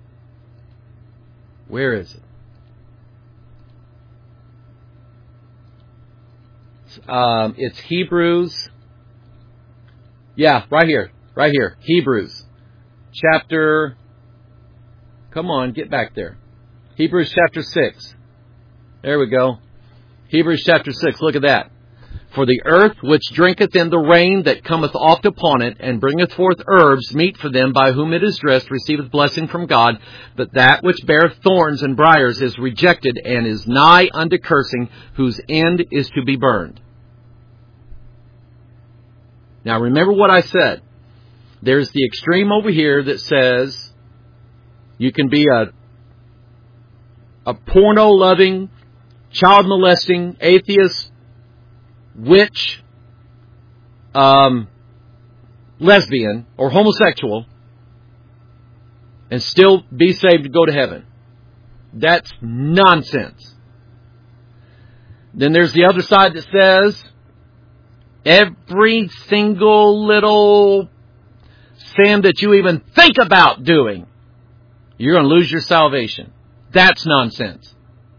Where is it? It's Hebrews. Yeah, right here. Right here. Hebrews. Chapter... Come on, get back there. Hebrews chapter 6. There we go. Hebrews chapter 6. Look at that. For the earth which drinketh in the rain that cometh oft upon it, and bringeth forth herbs, meet for them by whom it is dressed, receiveth blessing from God. But that which beareth thorns and briars is rejected, and is nigh unto cursing, whose end is to be burned. Now remember what I said. There's the extreme over here that says you can be a porno-loving, child-molesting, atheist, witch, lesbian, or homosexual, and still be saved to go to heaven. That's nonsense. Then there's the other side that says every single little sin that you even think about doing, you're going to lose your salvation. That's nonsense.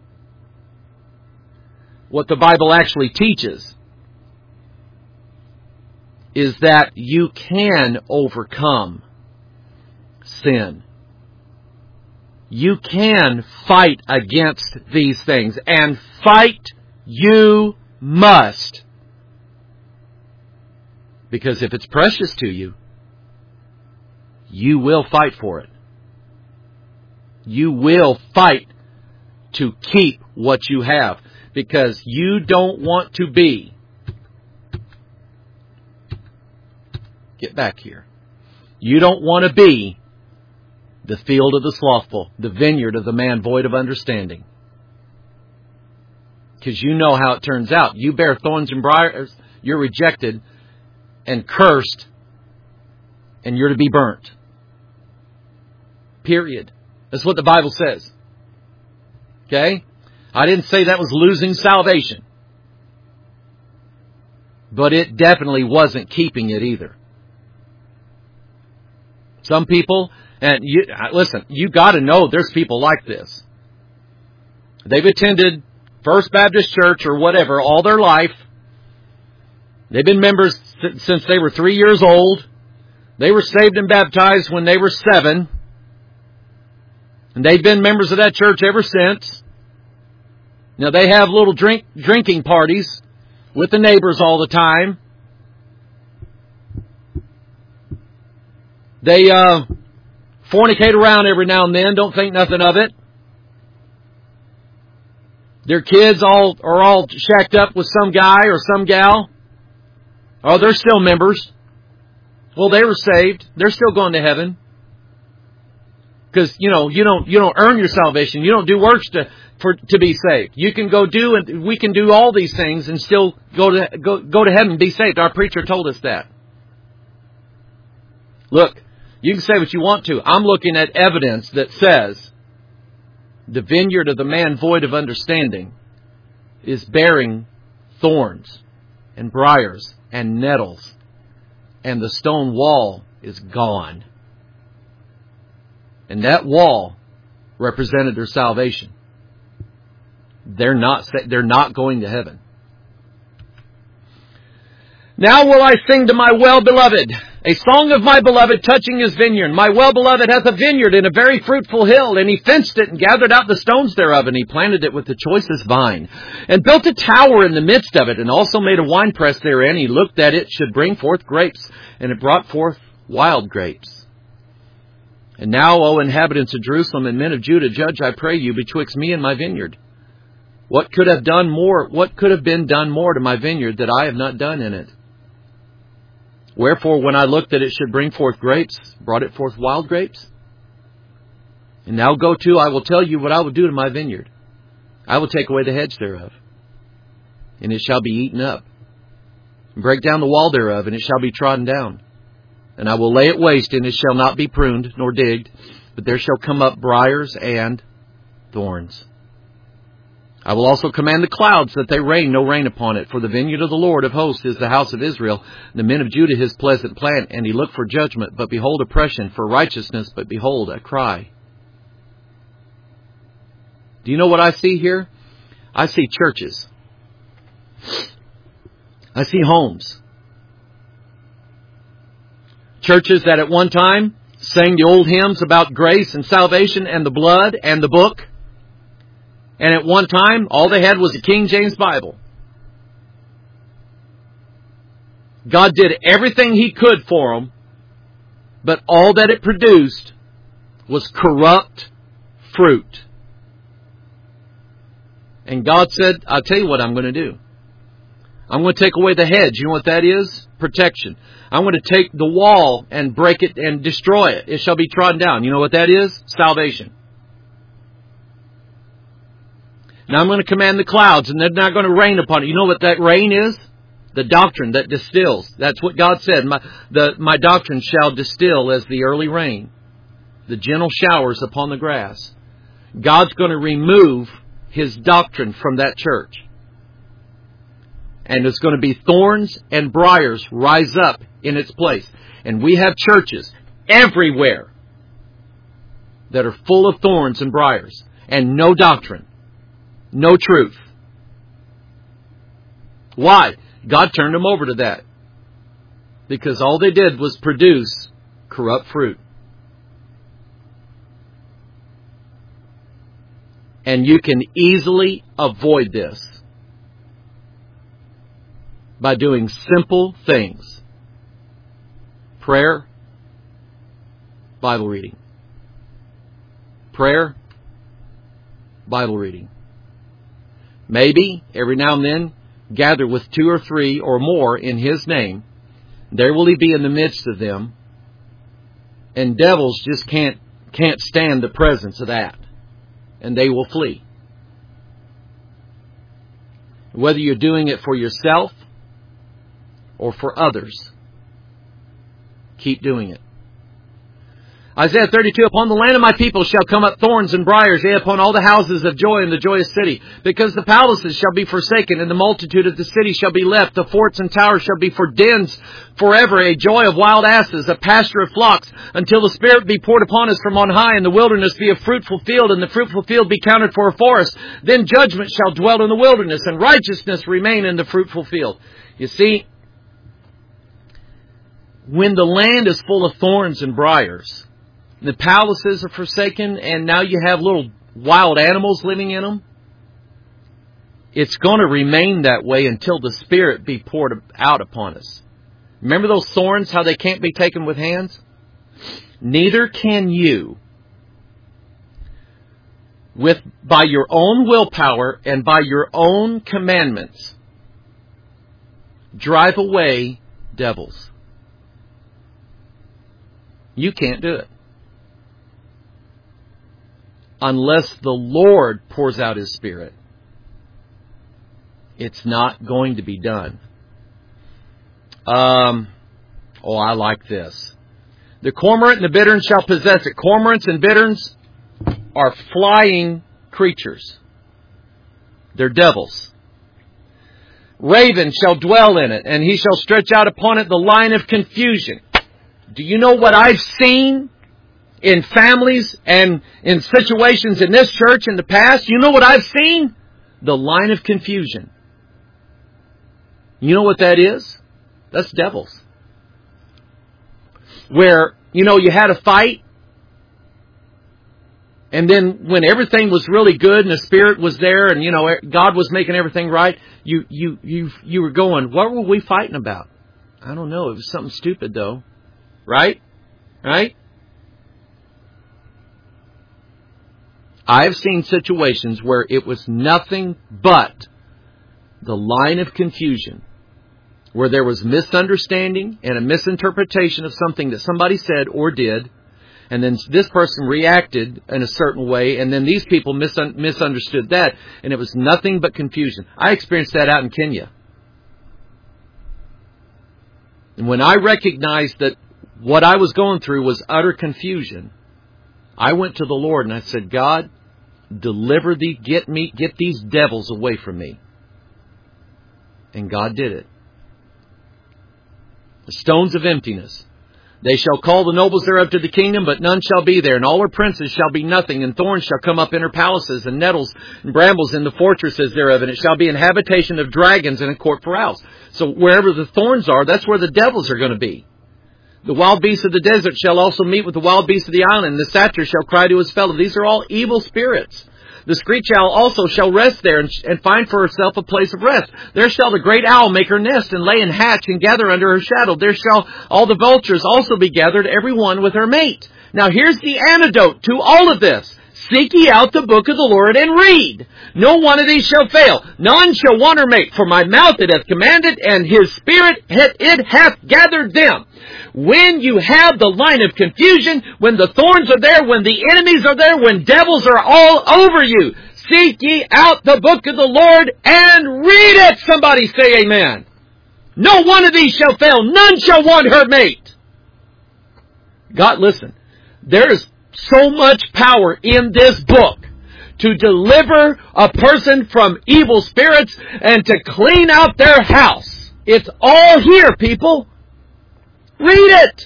What the Bible actually teaches is that you can overcome sin. You can fight against these things, and fight you must. Because if it's precious to you, you will fight for it. You will fight to keep what you have. Because you don't want to be. Get back here. You don't want to be the field of the slothful, the vineyard of the man void of understanding. Because you know how it turns out. You bear thorns and briars, you're rejected and cursed, and you're to be burnt. Period. That's what the Bible says. Okay? I didn't say that was losing salvation. But it definitely wasn't keeping it either. Some people, and listen, you got to know there's people like this. They've attended First Baptist Church or whatever all their life. They've been members since they were 3 years old. They were saved and baptized when they were 7. And they've been members of that church ever since. Now, they have little drinking parties with the neighbors all the time. They fornicate around every now and then, don't think nothing of it. Their kids are all shacked up with some guy or some gal. Oh, they're still members. Well, they were saved. They're still going to heaven. Because, you don't earn your salvation. You don't do works to be saved. You can go and we can do all these things and still go to heaven and be saved. Our preacher told us that. Look, you can say what you want to. I'm looking at evidence that says the vineyard of the man void of understanding is bearing thorns and briars and nettles, and the stone wall is gone. And that wall represented their salvation. They're not going to heaven. Now will I sing to my well-beloved, a song of my beloved touching his vineyard. My well-beloved hath a vineyard in a very fruitful hill, and he fenced it and gathered out the stones thereof, and he planted it with the choicest vine, and built a tower in the midst of it, and also made a winepress therein. He looked that it should bring forth grapes, and it brought forth wild grapes. And now, O inhabitants of Jerusalem and men of Judah, judge, I pray you, betwixt me and my vineyard. What could have been done more to my vineyard that I have not done in it? Wherefore, when I looked that it should bring forth grapes, brought it forth wild grapes? And now go to, I will tell you what I will do to my vineyard. I will take away the hedge thereof, and it shall be eaten up. And break down the wall thereof, and it shall be trodden down. And I will lay it waste, and it shall not be pruned nor digged, but there shall come up briars and thorns. I will also command the clouds that they rain no rain upon it. For the vineyard of the Lord of hosts is the house of Israel, the men of Judah his pleasant plant. And he looked for judgment, but behold oppression, for righteousness, but behold a cry. Do you know what I see here? I see churches. I see homes. Churches that at one time sang the old hymns about grace and salvation and the blood and the book. And at one time, all they had was a King James Bible. God did everything He could for them, but all that it produced was corrupt fruit. And God said, I'll tell you what I'm going to do. I'm going to take away the hedge. You know what that is? Protection. I'm going to take the wall and break it and destroy it. It shall be trodden down. You know what that is? Salvation. Now I'm going to command the clouds, and they're not going to rain upon it. You know what that rain is? The doctrine that distills. That's what God said. My doctrine shall distill as the early rain, the gentle showers upon the grass. God's going to remove His doctrine from that church. And it's going to be thorns and briars rise up in its place. And we have churches everywhere that are full of thorns and briars and no doctrine. No truth. Why? God turned them over to that. Because all they did was produce corrupt fruit. And you can easily avoid this by doing simple things. Prayer, Bible reading. Prayer, Bible reading. Maybe, every now and then, gather with 2 or 3 or more in His name. There will He be in the midst of them. And devils just can't stand the presence of that. And they will flee. Whether you're doing it for yourself or for others, keep doing it. Isaiah 32, upon the land of my people shall come up thorns and briars, yea, upon all the houses of joy in the joyous city. Because the palaces shall be forsaken, and the multitude of the city shall be left. The forts and towers shall be for dens forever, a joy of wild asses, a pasture of flocks, until the Spirit be poured upon us from on high, and the wilderness be a fruitful field, and the fruitful field be counted for a forest. Then judgment shall dwell in the wilderness, and righteousness remain in the fruitful field. You see, when the land is full of thorns and briars, the palaces are forsaken, and now you have little wild animals living in them, it's going to remain that way until the Spirit be poured out upon us. Remember those thorns, how they can't be taken with hands? Neither can you, by your own willpower and by your own commandments, drive away devils. You can't do it. Unless the Lord pours out His Spirit, it's not going to be done. I like this. The cormorant and the bittern shall possess it. Cormorants and bitterns are flying creatures. They're devils. Raven shall dwell in it, and he shall stretch out upon it the line of confusion. Do you know what I've seen in families and in situations in this church in the past? You know what I've seen? The line of confusion. You know what that is? That's devils. Where, you had a fight, and then when everything was really good and the Spirit was there and, God was making everything right, you were going, what were we fighting about? I don't know. It was something stupid, though. Right? Right? I've seen situations where it was nothing but the line of confusion, where there was misunderstanding and a misinterpretation of something that somebody said or did, and then this person reacted in a certain way, and then these people misunderstood that, and it was nothing but confusion. I experienced that out in Kenya. And when I recognized that what I was going through was utter confusion, I went to the Lord and I said, God, deliver thee, get these devils away from me. And God did it. The stones of emptiness. They shall call the nobles thereof to the kingdom, but none shall be there. And all her princes shall be nothing. And thorns shall come up in her palaces, and nettles and brambles in the fortresses thereof. And it shall be an habitation of dragons and a court for owls. So wherever the thorns are, that's where the devils are going to be. The wild beasts of the desert shall also meet with the wild beasts of the island. And the satyr shall cry to his fellow. These are all evil spirits. The screech owl also shall rest there and find for herself a place of rest. There shall the great owl make her nest and lay and hatch and gather under her shadow. There shall all the vultures also be gathered, every one with her mate. Now here's the antidote to all of this. Seek ye out the book of the Lord and read. No one of these shall fail. None shall want her mate. For my mouth it hath commanded, and his spirit it hath gathered them. When you have the line of confusion, when the thorns are there, when the enemies are there, when devils are all over you, seek ye out the book of the Lord and read it. Somebody say amen. No one of these shall fail. None shall want her mate. God, listen. There is so much power in this book to deliver a person from evil spirits and to clean out their house. It's all here, people. Read it.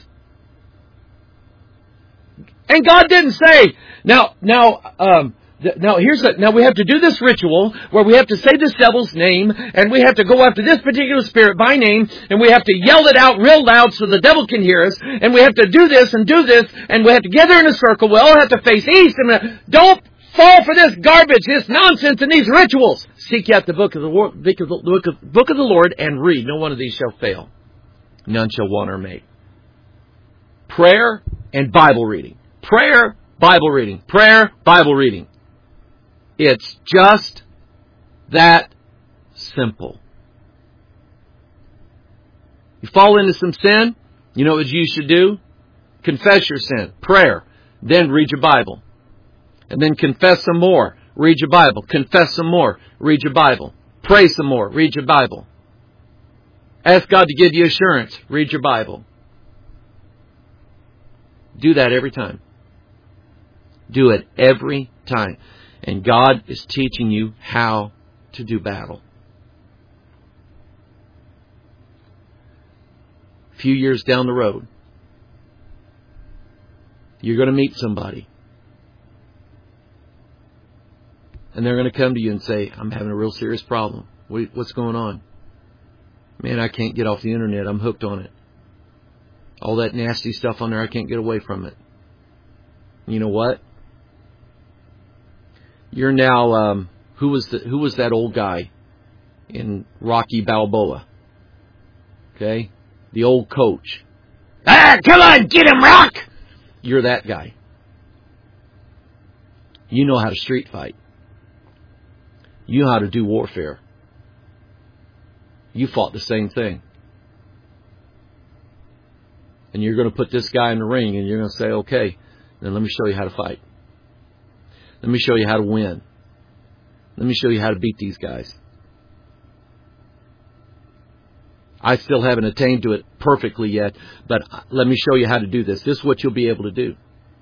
And God didn't say, now we have to do this ritual where we have to say this devil's name, and we have to go after this particular spirit by name, and we have to yell it out real loud so the devil can hear us, and we have to do this, and we have to gather in a circle. We all have to face east, and don't fall for this garbage, this nonsense, and these rituals. Seek out the book of the Lord and read. No one of these shall fail. None shall want her mate. Prayer and Bible reading. Prayer, Bible reading. Prayer, Bible reading. It's just that simple. You fall into some sin, you know what you should do? Confess your sin. Prayer. Then read your Bible. And then confess some more. Read your Bible. Confess some more. Read your Bible. Pray some more. Read your Bible. Ask God to give you assurance. Read your Bible. Do that every time. Do it every time. And God is teaching you how to do battle. A few years down the road, you're going to meet somebody. And they're going to come to you and say, I'm having a real serious problem. What's going on? Man, I can't get off the internet. I'm hooked on it. All that nasty stuff on there, I can't get away from it. You know what? You're now, who was that old guy in Rocky Balboa? Okay? The old coach. Come on, get him, Rock! You're that guy. You know how to street fight. You know how to do warfare. You fought the same thing. And you're going to put this guy in the ring and you're going to say, okay, then let me show you how to fight. Let me show you how to win. Let me show you how to beat these guys. I still haven't attained to it perfectly yet, but let me show you how to do this. This is what you'll be able to do.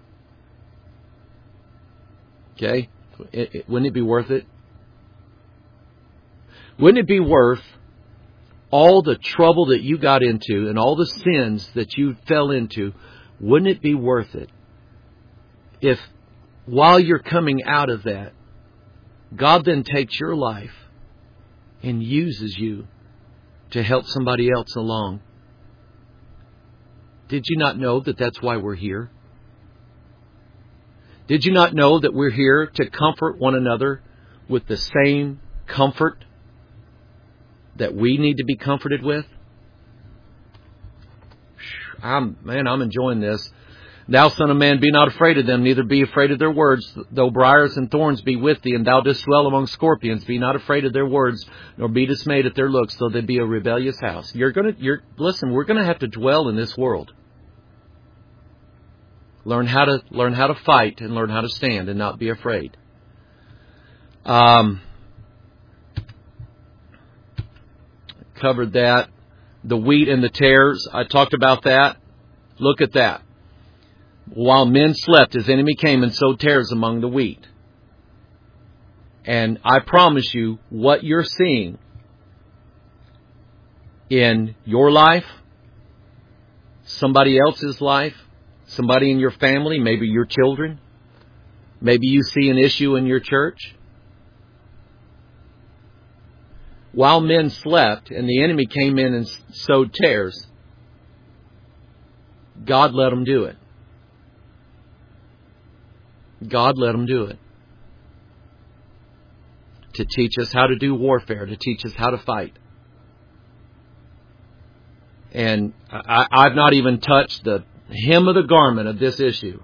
Okay? Wouldn't it be worth it? Wouldn't it be worth all the trouble that you got into and all the sins that you fell into? Wouldn't it be worth it if while you're coming out of that, God then takes your life and uses you to help somebody else along Did you not know that that's why we're here? Did you not know that we're here to comfort one another with the same comfort that we need to be comforted with? I'm enjoying this. Thou, son of man, be not afraid of them, neither be afraid of their words. Though briars and thorns be with thee, and thou dost dwell among scorpions, be not afraid of their words, nor be dismayed at their looks, though they be a rebellious house. Listen, we're gonna have to dwell in this world. Learn how to fight and learn how to stand and not be afraid. Covered that. The wheat and the tares, I talked about that. Look at that. While men slept, his enemy came and sowed tares among the wheat. And I promise you, what you're seeing in your life, somebody else's life, somebody in your family, maybe your children, maybe you see an issue in your church. While men slept and the enemy came in and sowed tares, God let them do it. God let them do it. To teach us how to do warfare, to teach us how to fight. And I've not even touched the hem of the garment of this issue.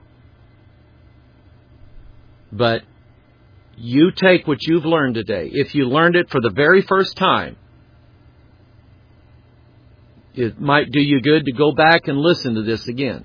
But you take what you've learned today. If you learned it for the very first time, it might do you good to go back and listen to this again.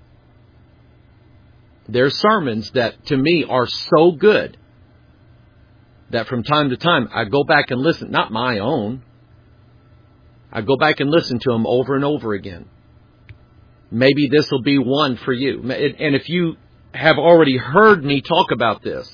There's sermons that to me are so good that from time to time I go back and listen, not my own. I go back and listen to them over and over again. Maybe this will be one for you. And if you have already heard me talk about this,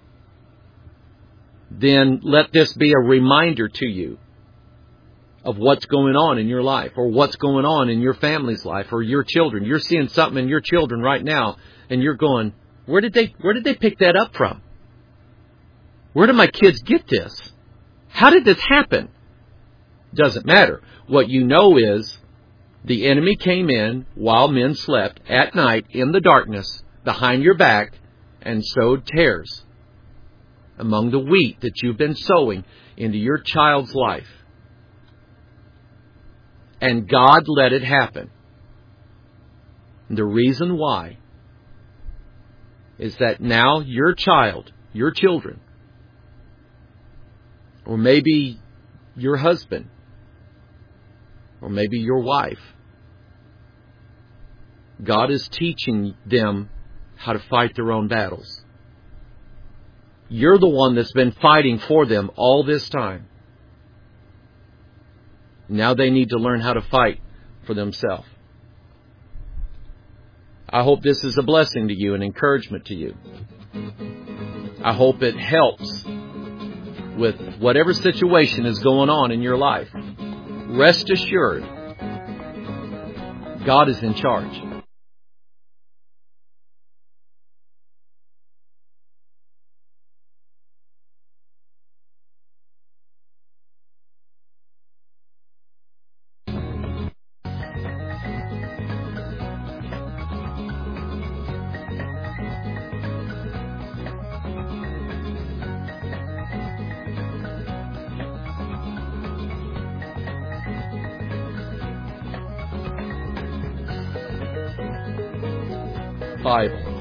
then let this be a reminder to you of what's going on in your life, or what's going on in your family's life, or your children. You're seeing something in your children right now, and you're going, where did they pick that up from? Where did my kids get this? How did this happen? Doesn't matter. What you know is the enemy came in while men slept at night in the darkness behind your back and sowed tares among the wheat that you've been sowing into your child's life. And God let it happen. And the reason why is that now your child, your children, or maybe your husband, or maybe your wife, God is teaching them how to fight their own battles. You're the one that's been fighting for them all this time. Now they need to learn how to fight for themselves. I hope this is a blessing to you, an encouragement to you. I hope it helps with whatever situation is going on in your life. Rest assured, God is in charge. Bible.